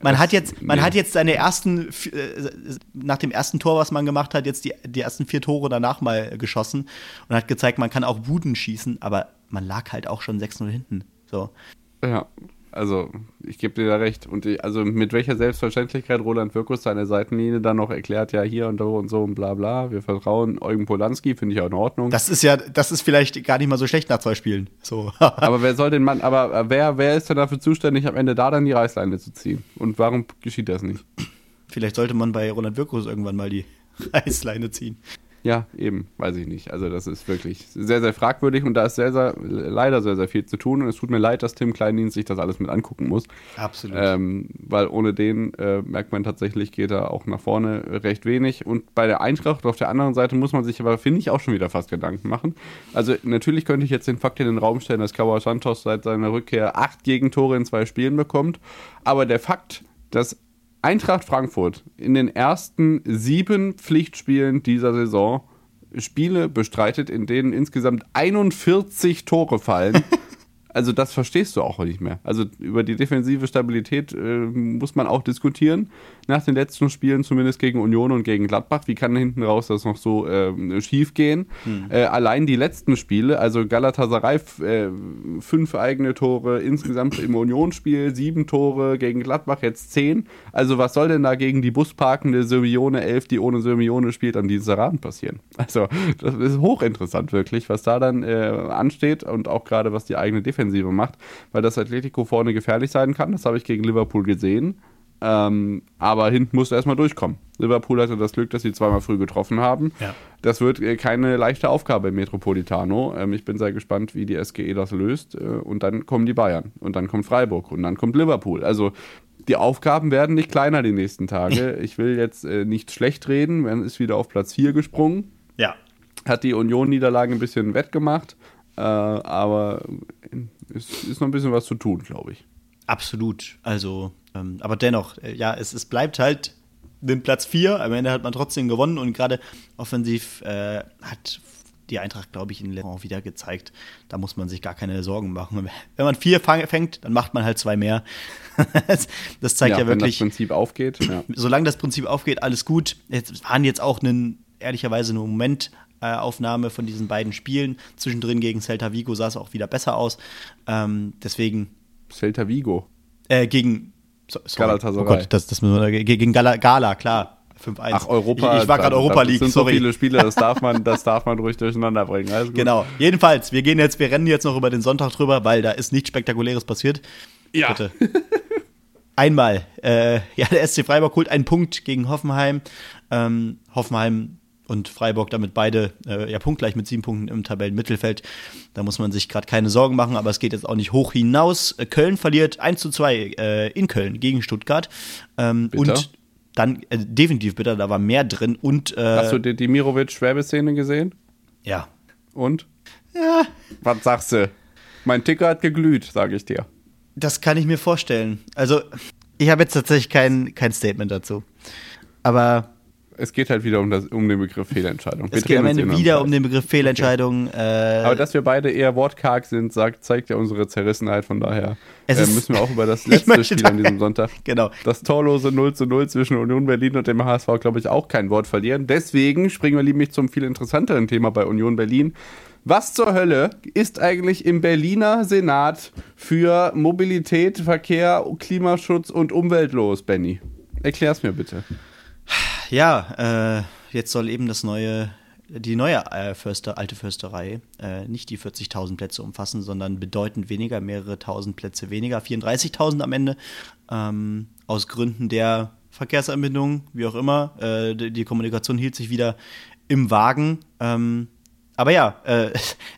S1: Man
S2: das,
S1: hat jetzt, man
S2: nee.
S1: hat jetzt seine ersten, äh, nach dem ersten Tor, was man gemacht hat, jetzt die, die ersten vier Tore danach mal geschossen und hat gezeigt, man kann auch Buden schießen, aber man lag halt auch schon sechs null hinten. So.
S2: Ja, also ich gebe dir da recht. Und ich, also mit welcher Selbstverständlichkeit Roland Wirkus seine Seitenlinie dann noch erklärt, ja hier und da und so und bla bla, wir vertrauen Eugen Polanski, finde ich auch in Ordnung.
S1: Das ist ja, das ist vielleicht gar nicht mal so schlecht nach zwei Spielen. So.
S2: Aber wer soll den Mann, aber wer, wer ist denn dafür zuständig, am Ende da dann die Reißleine zu ziehen? Und warum geschieht das nicht?
S1: Vielleicht sollte man bei Roland Wirkus irgendwann mal die Reißleine ziehen.
S2: Ja, eben, weiß ich nicht. Also das ist wirklich sehr, sehr fragwürdig und da ist sehr, sehr, leider sehr, sehr viel zu tun und es tut mir leid, dass Tim Kleindienst sich das alles mit angucken muss.
S1: Absolut.
S2: Ähm, weil ohne den äh, merkt man tatsächlich, geht er auch nach vorne recht wenig und bei der Eintracht auf der anderen Seite muss man sich aber, finde ich, auch schon wieder fast Gedanken machen. Also natürlich könnte ich jetzt den Fakt in den Raum stellen, dass Cauã Santos seit seiner Rückkehr acht Gegentore in zwei Spielen bekommt, aber der Fakt, dass Eintracht Frankfurt in den ersten sieben Pflichtspielen dieser Saison Spiele bestreitet, in denen insgesamt einundvierzig Tore fallen. Also das verstehst du auch nicht mehr. Also über die defensive Stabilität äh, muss man auch diskutieren. Nach den letzten Spielen, zumindest gegen Union und gegen Gladbach, wie kann hinten raus das noch so äh, schief gehen? Hm. Äh, allein die letzten Spiele, also Galatasaray, äh, fünf eigene Tore, insgesamt im Unionsspiel, sieben Tore, gegen Gladbach jetzt zehn. Also was soll denn da gegen die busparkende Simeone elf, die ohne Simeone spielt, am Dienstagabend passieren? Also das ist hochinteressant wirklich, was da dann äh, ansteht und auch gerade was die eigene Defensive macht, weil das Atletico vorne gefährlich sein kann. Das habe ich gegen Liverpool gesehen. Ähm, aber hinten musste erstmal durchkommen. Liverpool hatte das Glück, dass sie zweimal früh getroffen haben.
S1: Ja.
S2: Das wird äh, keine leichte Aufgabe im Metropolitano. Ähm, ich bin sehr gespannt, wie die S G E das löst. Äh, und dann kommen die Bayern. Und dann kommt Freiburg. Und dann kommt Liverpool. Also die Aufgaben werden nicht kleiner die nächsten Tage. Ich will jetzt äh, nicht schlecht reden. Man ist wieder auf Platz vier gesprungen.
S1: Ja.
S2: Hat die Union-Niederlage ein bisschen wettgemacht. Äh, aber es ist noch ein bisschen was zu tun, glaube ich.
S1: Absolut. Also, ähm, aber dennoch, äh, ja, es, es bleibt halt den Platz vier. Am Ende hat man trotzdem gewonnen und gerade offensiv äh, hat die Eintracht, glaube ich, in der Saison wieder gezeigt, da muss man sich gar keine Sorgen machen. Wenn man vier fang, fängt, dann macht man halt zwei mehr. Das zeigt ja, ja wirklich.
S2: Wenn das Prinzip aufgeht. Ja.
S1: Solange das Prinzip aufgeht, alles gut. Jetzt waren jetzt auch einen, ehrlicherweise eine Momentaufnahme von diesen beiden Spielen. Zwischendrin gegen Celta Vigo sah es auch wieder besser aus. Ähm, deswegen.
S2: Celta Vigo?
S1: Äh, gegen so,
S2: Galatasaray.
S1: Oh Gott, das, das müssen wir, gegen Gala, Gala, klar. fünf eins.
S2: Ach, Europa.
S1: Ich, ich war gerade Europa League,
S2: sorry. Das sind
S1: sorry.
S2: so viele Spiele, das darf man, das darf man ruhig durcheinander bringen. Alles gut.
S1: Genau. Jedenfalls, wir gehen jetzt, wir rennen jetzt noch über den Sonntag drüber, weil da ist nichts Spektakuläres passiert.
S2: Ja.
S1: Bitte. Einmal, äh, ja, der S C Freiburg holt einen Punkt gegen Hoffenheim. Ähm, Hoffenheim und Freiburg damit beide äh, ja punktgleich mit sieben Punkten im Tabellenmittelfeld. Da muss man sich gerade keine Sorgen machen, aber es geht jetzt auch nicht hoch hinaus. Äh, Köln verliert eins zu zwei äh, in Köln gegen Stuttgart. Ähm, und dann äh, definitiv bitter, da war mehr drin. Und, äh,
S2: hast du die Demirovic-Schwäbe-Szene gesehen?
S1: Ja.
S2: Und?
S1: Ja.
S2: Was sagst du? Mein Ticker hat geglüht, sage ich dir.
S1: Das kann ich mir vorstellen. Also, ich habe jetzt tatsächlich kein, kein Statement dazu. Aber
S2: es geht halt wieder um, das, um den Begriff Fehlentscheidung.
S1: Es geht am Ende wieder um den Begriff Fehlentscheidung. Okay. Äh,
S2: Aber dass wir beide eher wortkarg sind, sagt, zeigt ja unsere Zerrissenheit. Von daher äh, müssen wir auch über das letzte Spiel an diesem Sonntag,
S1: genau.
S2: das torlose null zu null zwischen Union Berlin und dem H S V, glaube ich, auch kein Wort verlieren. Deswegen springen wir lieber zum viel interessanteren Thema bei Union Berlin. Was zur Hölle ist eigentlich im Berliner Senat für Mobilität, Verkehr, Klimaschutz und Umwelt los, Benny? Erklär's mir bitte.
S1: Ja, äh, jetzt soll eben das neue, die neue äh, Förster, alte Försterei äh, nicht die vierzigtausend Plätze umfassen, sondern bedeutend weniger, mehrere tausend Plätze weniger, vierunddreißigtausend am Ende, ähm, aus Gründen der Verkehrsanbindung, wie auch immer. Äh, die, die Kommunikation hielt sich wieder im Wagen. Ähm, aber ja, äh,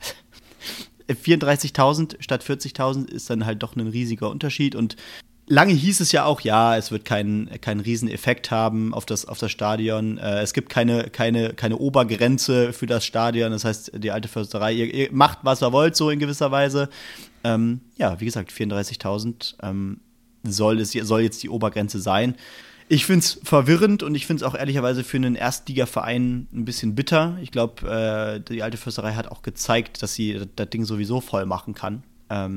S1: vierunddreißigtausend statt vierzigtausend ist dann halt doch ein riesiger Unterschied und lange hieß es ja auch, ja, es wird keinen keinen Rieseneffekt haben auf das, auf das Stadion. Äh, es gibt keine, keine, keine Obergrenze für das Stadion. Das heißt, die alte Försterei, ihr, ihr macht, was ihr wollt, so in gewisser Weise. Ähm, ja, wie gesagt, vierunddreißigtausend ähm, soll, es, soll jetzt die Obergrenze sein. Ich finde es verwirrend und ich finde es auch ehrlicherweise für einen Erstligaverein ein bisschen bitter. Ich glaube, äh, die alte Försterei hat auch gezeigt, dass sie das Ding sowieso voll machen kann. Ähm,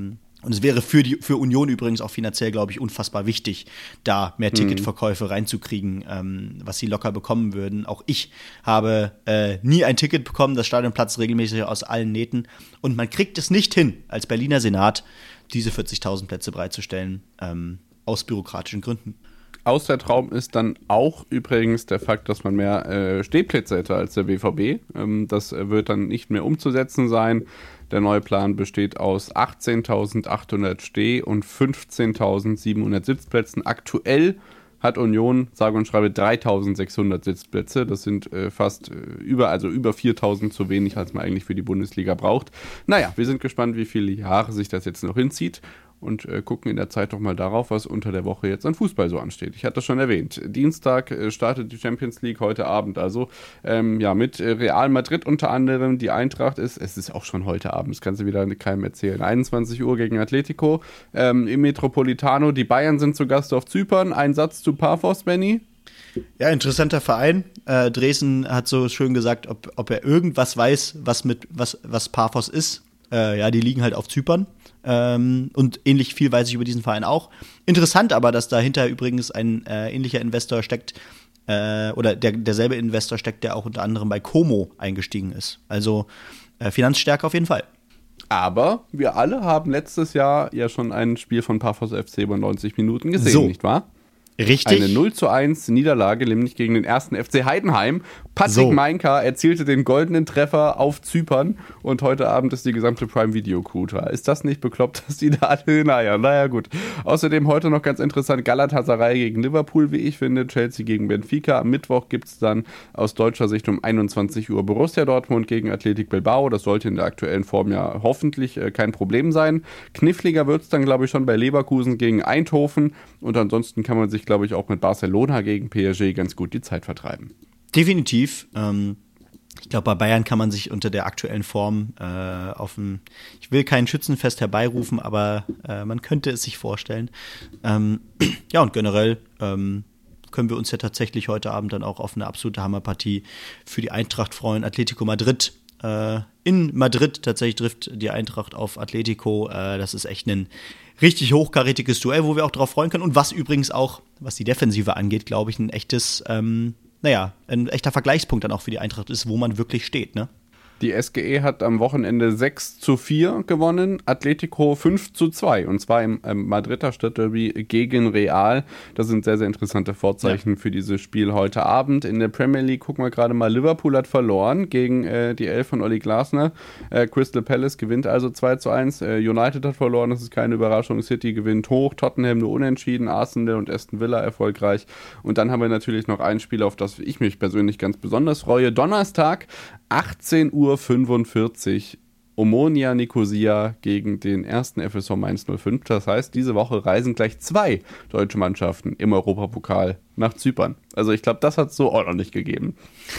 S1: Und es wäre für die für Union übrigens auch finanziell, glaube ich, unfassbar wichtig, da mehr Ticketverkäufe reinzukriegen, ähm, was sie locker bekommen würden. Auch ich habe äh, nie ein Ticket bekommen, das Stadion platzt regelmäßig aus allen Nähten. Und man kriegt es nicht hin, als Berliner Senat diese vierzigtausend Plätze bereitzustellen, ähm, aus bürokratischen Gründen.
S2: Aus der Traum ist dann auch übrigens der Fakt, dass man mehr äh, Stehplätze hätte als der B V B. Ähm, das wird dann nicht mehr umzusetzen sein. Der neue Plan besteht aus achtzehntausendachthundert Steh- und fünfzehntausendsiebenhundert Sitzplätzen. Aktuell hat Union, sage und schreibe, dreitausendsechshundert Sitzplätze. Das sind äh, fast äh, über, also über viertausend zu wenig, als man eigentlich für die Bundesliga braucht. Naja, wir sind gespannt, wie viele Jahre sich das jetzt noch hinzieht. Und äh, gucken in der Zeit doch mal darauf, was unter der Woche jetzt an Fußball so ansteht. Ich hatte das schon erwähnt. Dienstag äh, startet die Champions League, heute Abend also. Ähm, ja, mit äh, Real Madrid unter anderem. Die Eintracht ist, es ist auch schon heute Abend, das kannst du wieder keinem erzählen. einundzwanzig Uhr gegen Atletico ähm, im Metropolitano. Die Bayern sind zu Gast auf Zypern. Ein Satz zu Paphos, Benny?
S1: Ja, interessanter Verein. Äh, Dresden hat so schön gesagt, ob, ob er irgendwas weiß, was mit was, was Paphos ist. Äh, ja, die liegen halt auf Zypern. Ähm, und ähnlich viel weiß ich über diesen Verein auch. Interessant aber, dass dahinter übrigens ein äh, ähnlicher Investor steckt, äh, oder der, derselbe Investor steckt, der auch unter anderem bei Como eingestiegen ist. Also äh, Finanzstärke auf jeden Fall.
S2: Aber wir alle haben letztes Jahr ja schon ein Spiel von Paphos F C über neunzig Minuten gesehen,
S1: so.
S2: Nicht wahr?
S1: Richtig.
S2: Eine null zu eins Niederlage, nämlich gegen den ersten F C Heidenheim. Patrick
S1: so.
S2: Meinka erzielte den goldenen Treffer auf Zypern und heute Abend ist die gesamte Prime Video Crew da. Ist das nicht bekloppt, dass die da alle, naja, naja gut. Außerdem heute noch ganz interessant, Galatasaray gegen Liverpool, wie ich finde, Chelsea gegen Benfica. Am Mittwoch gibt es dann aus deutscher Sicht um einundzwanzig Uhr Borussia Dortmund gegen Athletic Bilbao. Das sollte in der aktuellen Form ja hoffentlich äh, kein Problem sein. Kniffliger wird es dann, glaube ich, schon bei Leverkusen gegen Eindhoven und ansonsten kann man sich, glaube ich, auch mit Barcelona gegen P S G ganz gut die Zeit vertreiben.
S1: Definitiv. Ähm, ich glaube, bei Bayern kann man sich unter der aktuellen Form äh, auf ein, ich will kein Schützenfest herbeirufen, aber äh, man könnte es sich vorstellen. Ähm, ja, und generell ähm, können wir uns ja tatsächlich heute Abend dann auch auf eine absolute Hammerpartie für die Eintracht freuen. Atletico Madrid. Äh, in Madrid tatsächlich trifft die Eintracht auf Atletico. Äh, das ist echt ein richtig hochkarätiges Duell, wo wir auch drauf freuen können. Und was übrigens auch, was die Defensive angeht, glaube ich, ein echtes, ähm, naja, ein echter Vergleichspunkt dann auch für die Eintracht ist, wo man wirklich steht, ne?
S2: Die S G E hat am Wochenende sechs zu vier gewonnen, Atletico fünf zu zwei und zwar im ähm, Madrider Stadtderby gegen Real. Das sind sehr, sehr interessante Vorzeichen ja. für dieses Spiel heute Abend. In der Premier League gucken wir gerade mal, Liverpool hat verloren gegen äh, die Elf von Olli Glasner. Äh, Crystal Palace gewinnt also zwei zu eins. Äh, United hat verloren, das ist keine Überraschung. City gewinnt hoch, Tottenham nur unentschieden, Arsenal und Aston Villa erfolgreich. Und dann haben wir natürlich noch ein Spiel, auf das ich mich persönlich ganz besonders freue. Donnerstag, achtzehn Uhr fünfundvierzig, Omonia Nicosia gegen den ersten F S V Mainz null fünf. Das heißt, diese Woche reisen gleich zwei deutsche Mannschaften im Europapokal nach Zypern. Also ich glaube, das hat es so auch noch nicht gegeben.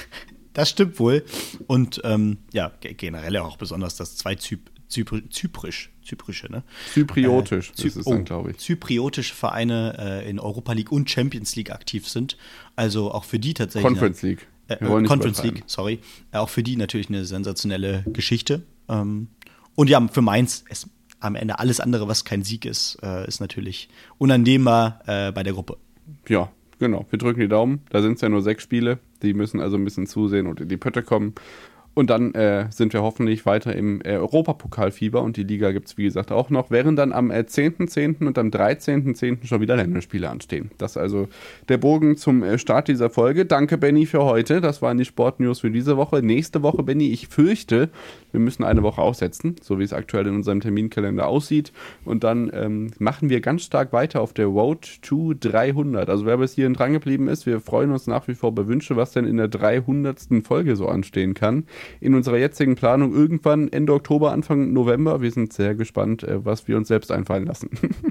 S1: Das stimmt wohl. Und ähm, ja, generell auch besonders das zwei Zyp Zypr Zyprisch, Zyprische, ne?
S2: Zypriotisch,
S1: äh, Zy
S2: ist es dann, glaube ich.
S1: Zypriotische Vereine äh, in Europa League und Champions League aktiv sind. Also auch für die tatsächlich.
S2: Conference League.
S1: Äh, Conference League, sorry. Äh, auch für die natürlich eine sensationelle Geschichte. Ähm, und ja, für Mainz ist am Ende alles andere, was kein Sieg ist, äh, ist natürlich unannehmbar äh, bei der Gruppe.
S2: Ja, genau. Wir drücken die Daumen. Da sind es ja nur sechs Spiele. Die müssen also ein bisschen zusehen und in die Pötte kommen. Und dann äh, sind wir hoffentlich weiter im äh, Europapokalfieber und die Liga gibt es, wie gesagt, auch noch, während dann am äh, zehnten zehnten und am dreizehnten zehnten schon wieder Länderspiele anstehen. Das ist also der Bogen zum äh, Start dieser Folge. Danke, Benny, für heute. Das waren die Sportnews für diese Woche. Nächste Woche, Benny, ich fürchte, wir müssen eine Woche aussetzen, so wie es aktuell in unserem Terminkalender aussieht. Und dann ähm, machen wir ganz stark weiter auf der Road to dreihundert. Also wer bis hierhin dran geblieben ist, wir freuen uns nach wie vor bei Wünsche, was denn in der dreihundertsten Folge so anstehen kann. In unserer jetzigen Planung irgendwann Ende Oktober, Anfang November. Wir sind sehr gespannt, was wir uns selbst einfallen lassen.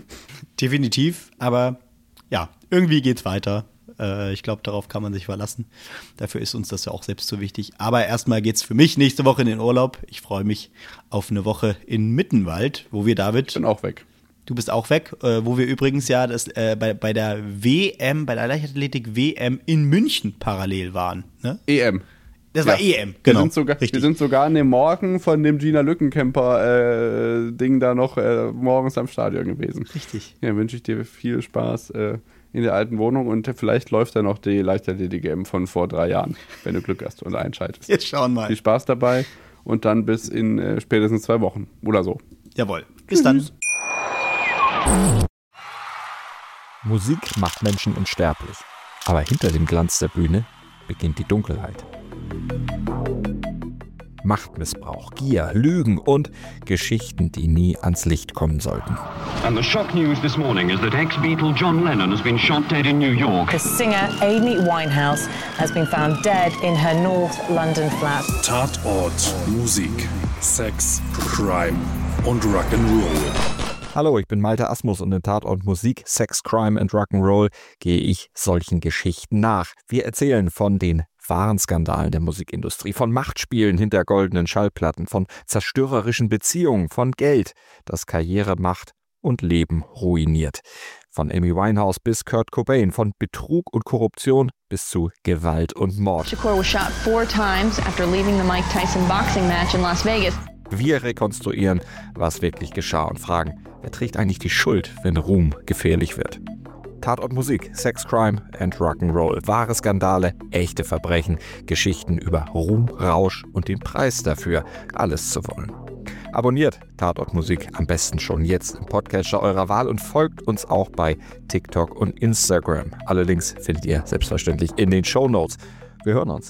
S1: Definitiv, aber ja, irgendwie geht's weiter. Äh, ich glaube, darauf kann man sich verlassen. Dafür ist uns das ja auch selbst so wichtig. Aber erstmal geht's für mich nächste Woche in den Urlaub. Ich freue mich auf eine Woche in Mittenwald, wo wir, David...
S2: Ich bin auch weg.
S1: Du bist auch weg, äh, wo wir übrigens ja das, äh, bei, bei der W M, bei der Leichtathletik W M in München parallel waren. Ne?
S2: E M.
S1: Das war
S2: ja.
S1: E M, genau.
S2: Wir sind sogar, wir sind sogar an dem Morgen von dem Gina Lückenkämper-Ding äh, da noch äh, morgens am Stadion gewesen.
S1: Richtig.
S2: Ja, wünsche ich dir viel Spaß äh, in der alten Wohnung und vielleicht läuft da noch die Leichtathletik-G M von vor drei Jahren, wenn du Glück hast und einschaltest.
S1: Jetzt schauen mal.
S2: Viel Spaß dabei und dann bis in äh, spätestens zwei Wochen oder so.
S1: Jawohl. Bis dann.
S3: Musik macht Menschen unsterblich. Aber hinter dem Glanz der Bühne beginnt die Dunkelheit. Machtmissbrauch, Gier, Lügen und Geschichten, die nie ans Licht kommen sollten.
S4: And the shock news this morning is that ex-Beatle John Lennon has been shot dead in New York.
S5: The singer Amy Winehouse has been found dead in her North London flat.
S6: Tatort, Musik, Sex, Crime und Rock'n'Roll.
S3: Hallo, ich bin Malte Asmus und in Tatort Musik, Sex, Crime and Rock'n'Roll gehe ich solchen Geschichten nach. Wir erzählen von den wahren Skandalen der Musikindustrie, von Machtspielen hinter goldenen Schallplatten, von zerstörerischen Beziehungen, von Geld, das Karriere macht und Leben ruiniert. Von Amy Winehouse bis Kurt Cobain, von Betrug und Korruption bis zu Gewalt und Mord.
S7: Shakur was shot four times after leaving the Mike Tyson boxing match in Las Vegas.
S3: Wir rekonstruieren, was wirklich geschah und fragen, wer trägt eigentlich die Schuld, wenn Ruhm gefährlich wird? Tatort Musik, Sex, Crime and Rock'n'Roll. Wahre Skandale, echte Verbrechen, Geschichten über Ruhm, Rausch und den Preis dafür, alles zu wollen. Abonniert Tatort Musik am besten schon jetzt im Podcatcher eurer Wahl und folgt uns auch bei TikTok und Instagram. Alle Links findet ihr selbstverständlich in den Shownotes. Wir hören uns.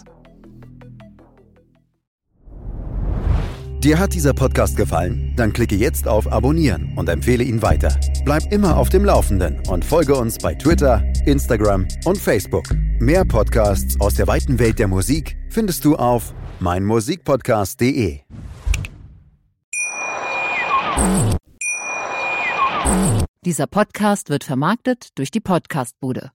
S8: Dir hat dieser Podcast gefallen? Dann klicke jetzt auf Abonnieren und empfehle ihn weiter. Bleib immer auf dem Laufenden und folge uns bei Twitter, Instagram und Facebook. Mehr Podcasts aus der weiten Welt der Musik findest du auf meinmusikpodcast punkt de.
S9: Dieser Podcast wird vermarktet durch die Podcastbude.